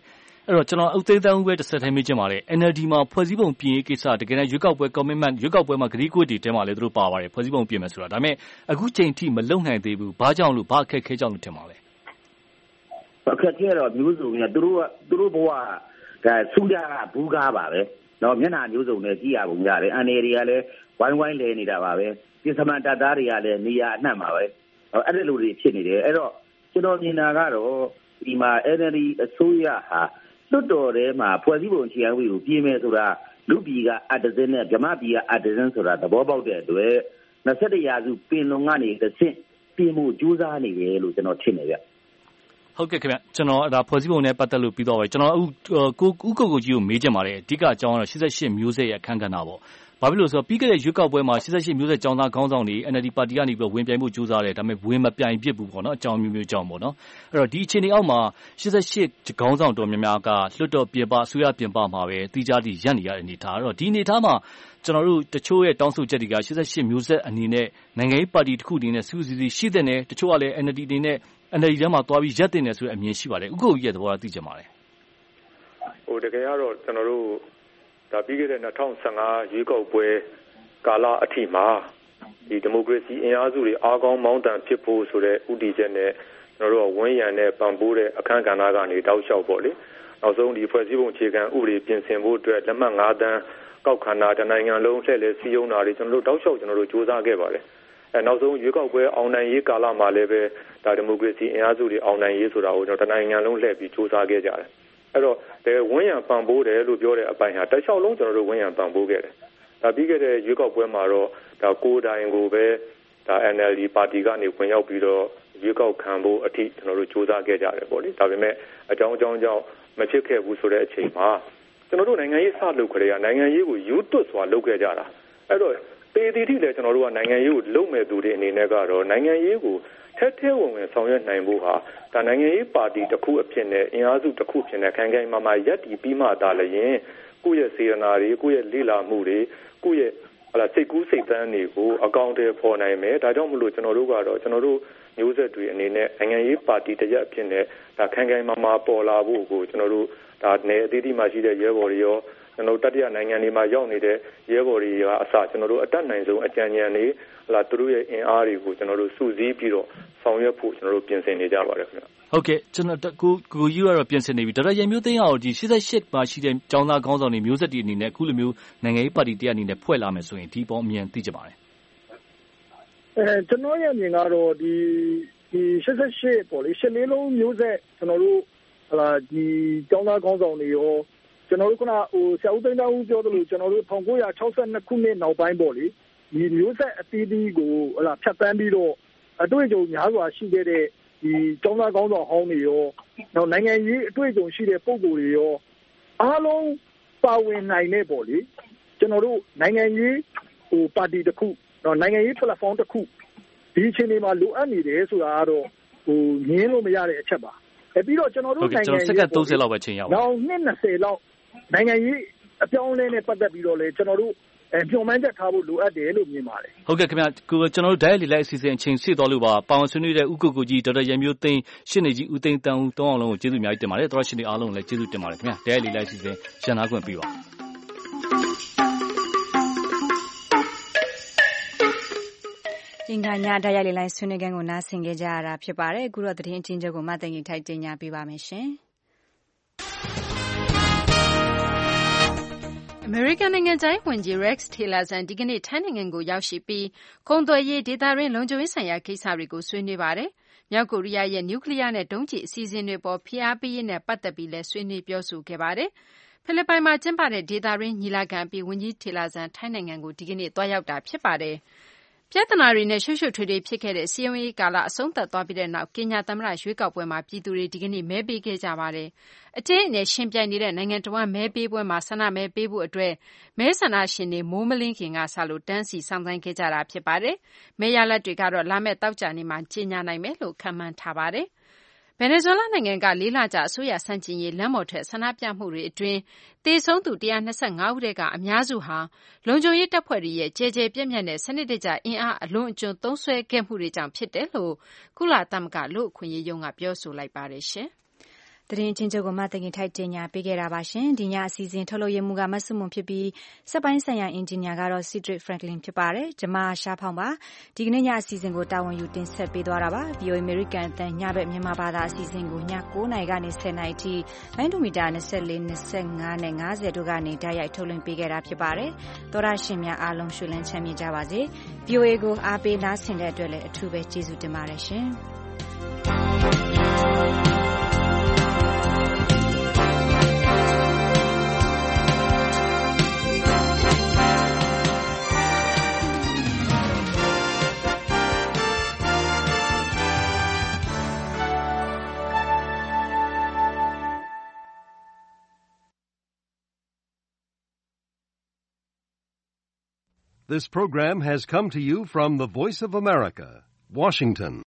Speaker 6: အဲ့တော့ကျွန်တော်ဦးသိန်းတန်းဦးပဲတစ်ဆက်ထဲမေးချင်ပါတယ် NLD မှာဖွဲ့စည်းပုံပြင်ရေးကိစ္စတကယ်တမ်းရွေးကောက်ပွဲ commitment ရွေးကောက်ပွဲမှာကတိကဝတ်တွေထဲမှာလည်းသူတို့ပါပါတယ်ဖွဲ့စည်းပုံပြင်မယ်ဆိုတာဒါပေမဲ့အခုချိန်ထိမလုံနိုင်သေးဘူးဘာကြောင့်လို့ဘာအခက်ခဲကြောင့်လို့ထင်ပါလဲ
Speaker 16: အခက်ခဲတော့မျိုးစုံကသူတို့ဘဝကဆူရဘူးကားပါပဲနော်မျက်နှာမျိုးစုံနဲ့ကြည့်ရပုံရတယ်အန်နေတွေကလည်းဝိုင်းဝိုင်းလဲနေတာပါပဲပြည်စမန်တပ်သားတွေကလည်းနေရာအနှံ့ပါပဲအဲ့ဒီလိုတွေဖြစ်နေတယ်အဲ့တော့ကျွန်တော်မြင်တာကတော့ဒီမှာ NLD အစိုးရဟာလွတ်တော်ထဲမှာဖွဲ့စည်းပုံအခြေခံဥပဒေကိုပြင်မယ်ဆိုတာလူပြည်ကအတဇင်းနဲ့ဗမာပြည်ကအတဇင်းဆိုတာသဘောပေါက်တဲ့အတွက်21ရာစုပင်လုံကနေတစ်ဆင့်ပြင်မှုကြိုးစားနေတယ်လို့ကျွန်တော်ထင်နေဗျ
Speaker 6: ဟုတ်ကဲ့ခင်ဗျကျွန်တော်ဒါဖွဲ့စည်းပုံနဲ့ပတ်သက်လို့ပြီးတော့ပဲကျွန်တော်ဦးကိုကြီးကိုမေးချင်ပါတယ်အဓိကအကြောင်းကတော့88မျိုးဆက်ရဲ့အခမ်းကဏ္ဍပေါ့ဘာဖြစ်လို့ဆိုတော့ပြီးခဲ့တဲ့ရွေးကောက်ပွဲမှာ88မျိုးဆက်ចောင်းသားခေါင်းဆောင်တွေ NLD ပါတီကနေပြီးဝင်ပြိုင်ဖို့ကြိုးစားတယ်ဒါပေမဲ့ဝင်မပြိုင်ဖြစ်ဘူးပေါ့နော်အကြောင်းမျိုးကြောင့်ပေါ့နော်အဲ့တော့ဒီအခြေအနေအောက်မှာ88ခေါင်းဆောင်တော်များများကလွတ်တော်ပြင်ပအစိုးရပြင်ပမှာပဲတီးခြားတီရပ်နေရတဲ့အနေထားအဲ့တော့ဒီအနေထားမှာကျွန်တော်တို့တချို့ရဲ့တောင်းဆိုချက်တွေက88မျိုးဆက်အနေနဲ့နိုင်ငံရေးပါတီတစ်ခုအနေနဲ့စူးစီးစီးရှိတဲ့နယ်တချို့ကလည်း NLD အနေနဲ့ NLD ထဲမှာသွားပြီးရပ်တင်တယ်ဆိုတဲ့အမြင်ရှိပါတယ်ဥက္ကုကြီးရဲ့သဘောထားသိချင်ပါတယ်
Speaker 4: တကယ်ကတော့ကျွန်တော်တို့ဒါပြီးခဲ့တဲ့2015ရွေးကောက်ပွဲကာလအထိမှာဒီဒီမိုကရေစီအင်အားစုတွေအားကောင်းမောင်းတန်ဖြစ်ဖို့ဆိုတဲ့ဥတီချက်နဲ့ကျွန်တော်တို့ကဝန်းရံနဲ့ပံ့ပိုးတဲ့အခမ်းကဏ္ဍကနေတောက်လျှောက်ပေါ့လေနောက်ဆုံးဒီဖွဲ့စည်းပုံအခြေခံဥပဒေပြင်ဆင်ဖို့အတွက်လက်မှတ်9တန်းကောက်ခံတာတနိုင်ငံလုံးလှည့်လည်စည်းရုံးတာတွေကျွန်တော်တို့တောက်လျှောက်ကျွန်တော်တို့စူးစမ်းခဲ့ပါတယ်နောက်ဆုံးရွေးကောက်ပွဲအောင်နိုင်ရေးကာလမှာလည်းပဲဒါဒီမိုကရေစီအင်အားစုတွေအောင်နိုင်ရေးဆိုတာကိုကျွန်တော်တနိုင်ငံလုံးလှည့်ပြီးစူးစမ်းခဲ့ကြတယ်အဲ့တော့ဝန်းရံပံ့ပိုးတယ်လို့ပြောတဲ့အပိုင်းဟာတစ်လျှောက်လုံးကျွန်တော်တို့ဝန်းရံပံ့ပိုးခဲ့တယ်ဒါပြီးခဲ့တဲ့ရွေးကောက်ပွဲမှာတော့ဒါကိုယ်တိုင်ကိုပဲဒါ NLD ပါတီကနေဝင်ရောက်ပြီးတော့ရွေးကောက်ခံဖို့အထိကျွန်တော်တို့စူးစမ်းခဲ့ကြတယ်ပေါ့လေဒါပေမဲ့အကြောင်းကြောင့်မဖြစ်ခဲ့ဘူးဆိုတဲ့အချိန်မှာကျွန်တော်တို့နိုင်ငံရေးစလုပ်ကြရနိုင်ငံရေးကိုယူတွတ်စွာလုပ်ခဲ့ကြတာအဲ့တော့ပေတီတိလည်းကျွန်တော်တို့ကနိုင်ငံရေးကိုလုပ်မဲ့သူတွေအနေနဲ့ကတော့နိုင်ငံရေးကိုထဲဝင်ဆောင်ရွက်နိုင်ဖို့ဟာဒါနိုင်ငံရေးပါတီတစ်ခုအဖြစ်နဲ့အင်အားစုတစ်ခုဖြစ်နဲ့ခိုင်ခိုင်မာမာရပ်တည်ပြီးမှသာလျှင်ကိုယ့်ရဲ့စေတနာတွေကိုယ့်ရဲ့လေ့လာမှုတွေကိုယ့်ရဲ့စိတ်ကူးစိတ်သန်းတွေကိုအကောင့်တွေဖော်နိုင်မယ်ဒါကြောင့်မလို့ကျွန်တော်တို့ကတော့ကျွန်တော်တို့မျိုးဆက်တွေအနေနဲ့နိုင်ငံရေးပါတီတစ်ရပ်အဖြစ်နဲ့ဒါခိုင်ခိုင်မာမာပေါ်လာဖို့ကိုကျွန်တော်တို့ဒါနယ်အသီးသီးမှာရှိတဲ့ရဲဘော်တွေရောကျွန်တော်တတိယနိုင်ငံတွေမှာရောက်နေတဲ့ရဲဘော်တွေကအစကျွန်တော်တို့အတတ်နိုင်ဆုံးအကြံဉာဏ်တွေသူတို့ရဲ့အင်အားတွေကိုကျွန်တော်တို့စုစည်းပြီးတော့ဆောင်ရွက်ဖို့ကျွန်တော်တို့ပြင်ဆင်နေကြပါတယ်ခင်ဗျ
Speaker 6: ဟုတ်ကဲ့ကျွန်တော်ကိုကြီးကတော့ပြင်ဆင်နေပြီဒေါက်တာရန်မျိုးသိန်းအောင်ဒီ88မှာရှိတဲ့ကျောင်းသားခေါင်းဆောင်တွေမျိုးဆက်တွေအနေနဲ့အခုလိုမျိုးနိုင်ငံရေးပါတီတရားအနေနဲ့ဖွဲ့လာမယ်ဆိုရင်ဒီပေါ်အမြင်သိကြပါတယ်
Speaker 3: ကျွန်တော်ရဲ့အမြင်ကတော့ဒီ88ပေါ့လေ8လေးလုံးမျိုးဆက်ကျွန်တော်တို့ဒီကျောင်းသားခေါင်းဆောင်တွေရောကျွန်တော်တို့ကဆရာဦးသိန်းတန်းဦးပြောသလိုကျွန်တော်တို့1962ခုနှစ်နောက်ပိုင်းပေါ့လေဒီမျိုးဆက်အသီးသီးကိုဖြတ်တန်းပြီးတော့အတွေ့အကြုံများစွာရှိခဲ့တဲ့ဒီကျောင်းသားခေါင်းဆောင်ဟောင်းတွေရောနောက်နိုင်ငံရေးအတွေ့အကြုံရှိတဲ့ပုဂ္ဂိုလ်တွေရောအားလုံးပါဝင်နိုင်တဲ့ပေါ့လေကျွန်တော်တို့နိုင်ငံရေးပါတီတစ်ခုနော်နိုင်ငံရေး platform တစ်ခုဒီအချိန်တွေမှာလိုအပ်နေတယ်ဆိုတာကတော့ငင်းလို့မရတဲ့အချက်ပါပြီးတော့ကျွန်တော်တို့နိုင်ငံရေး
Speaker 6: စက္ကန့်30လောက်ပဲချိန်ရအောင်
Speaker 3: နောက်နှစ်20လောက်နိုင်ငံရေးအပြောင်းအလဲနဲ့ပတ်သက်ပြီးတော့လေကျွန်တော်တို့ညှို့မှန်းချက်ထားဖို့လိုအပ်တယ်လို့မြင်ပါတယ်
Speaker 6: ဟုတ်ကဲ့ခင်ဗျကျွန်တော်တို့ dial လေးလိုက်အစီအစဉ်အချိန်ဆက်သွားလို့ပါပါဝင်ဆွေးနွေးတဲ့ဦးကိုကြီးဒေါက်တာရန်မျိုးသိန်းရှင်းနေကြီးဦးသိန်းတန်းဦးတောင်းအောင်လုံးကိုကျေးဇူးအများကြီးတင်ပါတယ်တော်ရှင်းနေအားလုံးလည်းကျေးဇူးတင်ပါတယ်ခင်ဗျ dial လေးလိုက်အစီအစဉ်ရန်နာခွင့်ပေးပါ
Speaker 2: အင်္ဂါညဓာတ်ရိုက်လိုင်းဆွေးနွေးခန်းကိုနားဆင်ကြရတာဖြစ်ပါတယ်အခုတော့သတင်းအချင်းချုပ်ကိုမသိင်ကြီးထိုက်တင်ညာပေးပါမယ်ရှင်
Speaker 9: အမေရိကန်နိုင်ငံခြားရေးဝန်ကြီး Rex Tillerson ဒီကနေ့ထိုင်းနိုင်ငံကိုရောက်ရှိပြီးကုန်သွယ်ရေးဒေသတွင်းလုံခြုံရေးဆိုင်ရာကိစ္စတွေကိုဆွေးနွေးပါတယ်။မြောက်ကိုရီးယားရဲ့နျူကလ িয়ার နဲ့ဒုံးကျည်အစီအစဉ်တွေပေါ်ဖိအားပေးရေးနဲ့ပတ်သက်ပြီးလည်းဆွေးနွေးပြောဆိုခဲ့ပါတယ်။ဖိလစ်ပိုင်မှာကျင်းပတဲ့ဒေသတွင်းညီလာခံအပြီးဝန်ကြီး Tillerson ထိုင်းနိုင်ငံကိုဒီကနေ့သွားရောက်တာဖြစ်ပါတယ်။ပြဿနာတွေနဲ့ရှုပ်ရှုပ်ထွေးထွေးဖြစ်ခဲ့တဲ့စည်းရုံးရေးကာလအဆုံးသတ်သွားပြီးတဲ့နောက်ကင်ညာသမ္မတရွေးကောက်ပွဲမှာပြည်သူတွေဒီကနေ့မဲပေးခဲ့ကြပါတယ်။အကျဉ်းနဲ့ရှင်ပြိုင်နေတဲ့နိုင်ငံတော်ဝန်မဲပေးပွဲမှာဆန္ဒမဲပေးဖို့အတွက်မဲဆန္ဒရှင်တွေမိုးမလင်းခင်ကစလို့တန်းစီစောင့်ဆိုင်းခဲ့ကြတာဖြစ်ပါတယ်။မဲရလဒ်တွေကတော့လာမယ့်သောကြာနေ့မှာကြေညာနိုင်မယ်လို့ခန့်မှန်းထားပါတယ်။ဗင်နီဇွဲလားနိုင်ငံက4လကြာအစိုးရဆန့်ကျင်ရေးလမ်းပေါ်ထွက်ဆန္ဒပြမှုတွေအတွင်းသေဆုံးသူ125ဦးထဲကအများစုဟာလုံခြုံရေးတပ်ဖွဲ့တွေရဲ့ကျယ်ကျယ်ပြန့်ပြန့်တဲ့စနစ်တကျအင်အားအလွန်အကျွံသုံးစွဲခဲ့မှုတွေကြောင့်ဖြစ်တယ်လို့ကုလသမဂ္ဂလူ့အခွင့်အရေးရုံးကပြောဆိုလိုက်ပါတယ်ရှင်။
Speaker 2: သတင်းချင်းချုပ်ကိုမှတင်ထိုက်တင်ညာပေးခဲ့တာပါရှင်ဒီညအစီအစဉ်ထုတ်လုပ်ရမှုကမဆုမွန်ဖြစ်ပြီးစက်ပိုင်းဆိုင်ရာအင်ဂျင်နီယာကတော့ Cedric Franklin ဖြစ်ပါတယ်ကျွန်မရှားဖောင်းပါဒီကနေ့ညအစီအစဉ်ကိုတာဝန်ယူတင်ဆက်ပေးသွားတာပါ VOA American အသံညဘက်မြန်မာဘာသာအစီအစဉ်ကိုည9:00 နာရီကနေ10:00 နာရီထိလိုင်းဒူမီတာ24 25နဲ့50တို့ကနေဓာတ်ရိုက်ထုတ်လွှင့်ပေးခဲ့တာဖြစ်ပါတယ်သောရရှင်များအားလုံးရွှေလန်းချမ်းမြေ့ကြပါစေ VOA ကိုအားပေးနားဆင်တဲ့အတွက်လည်းအထူးပဲကျေးဇူးတင်ပါတယ်ရှင်
Speaker 12: This program has come to you from the Voice of America, Washington.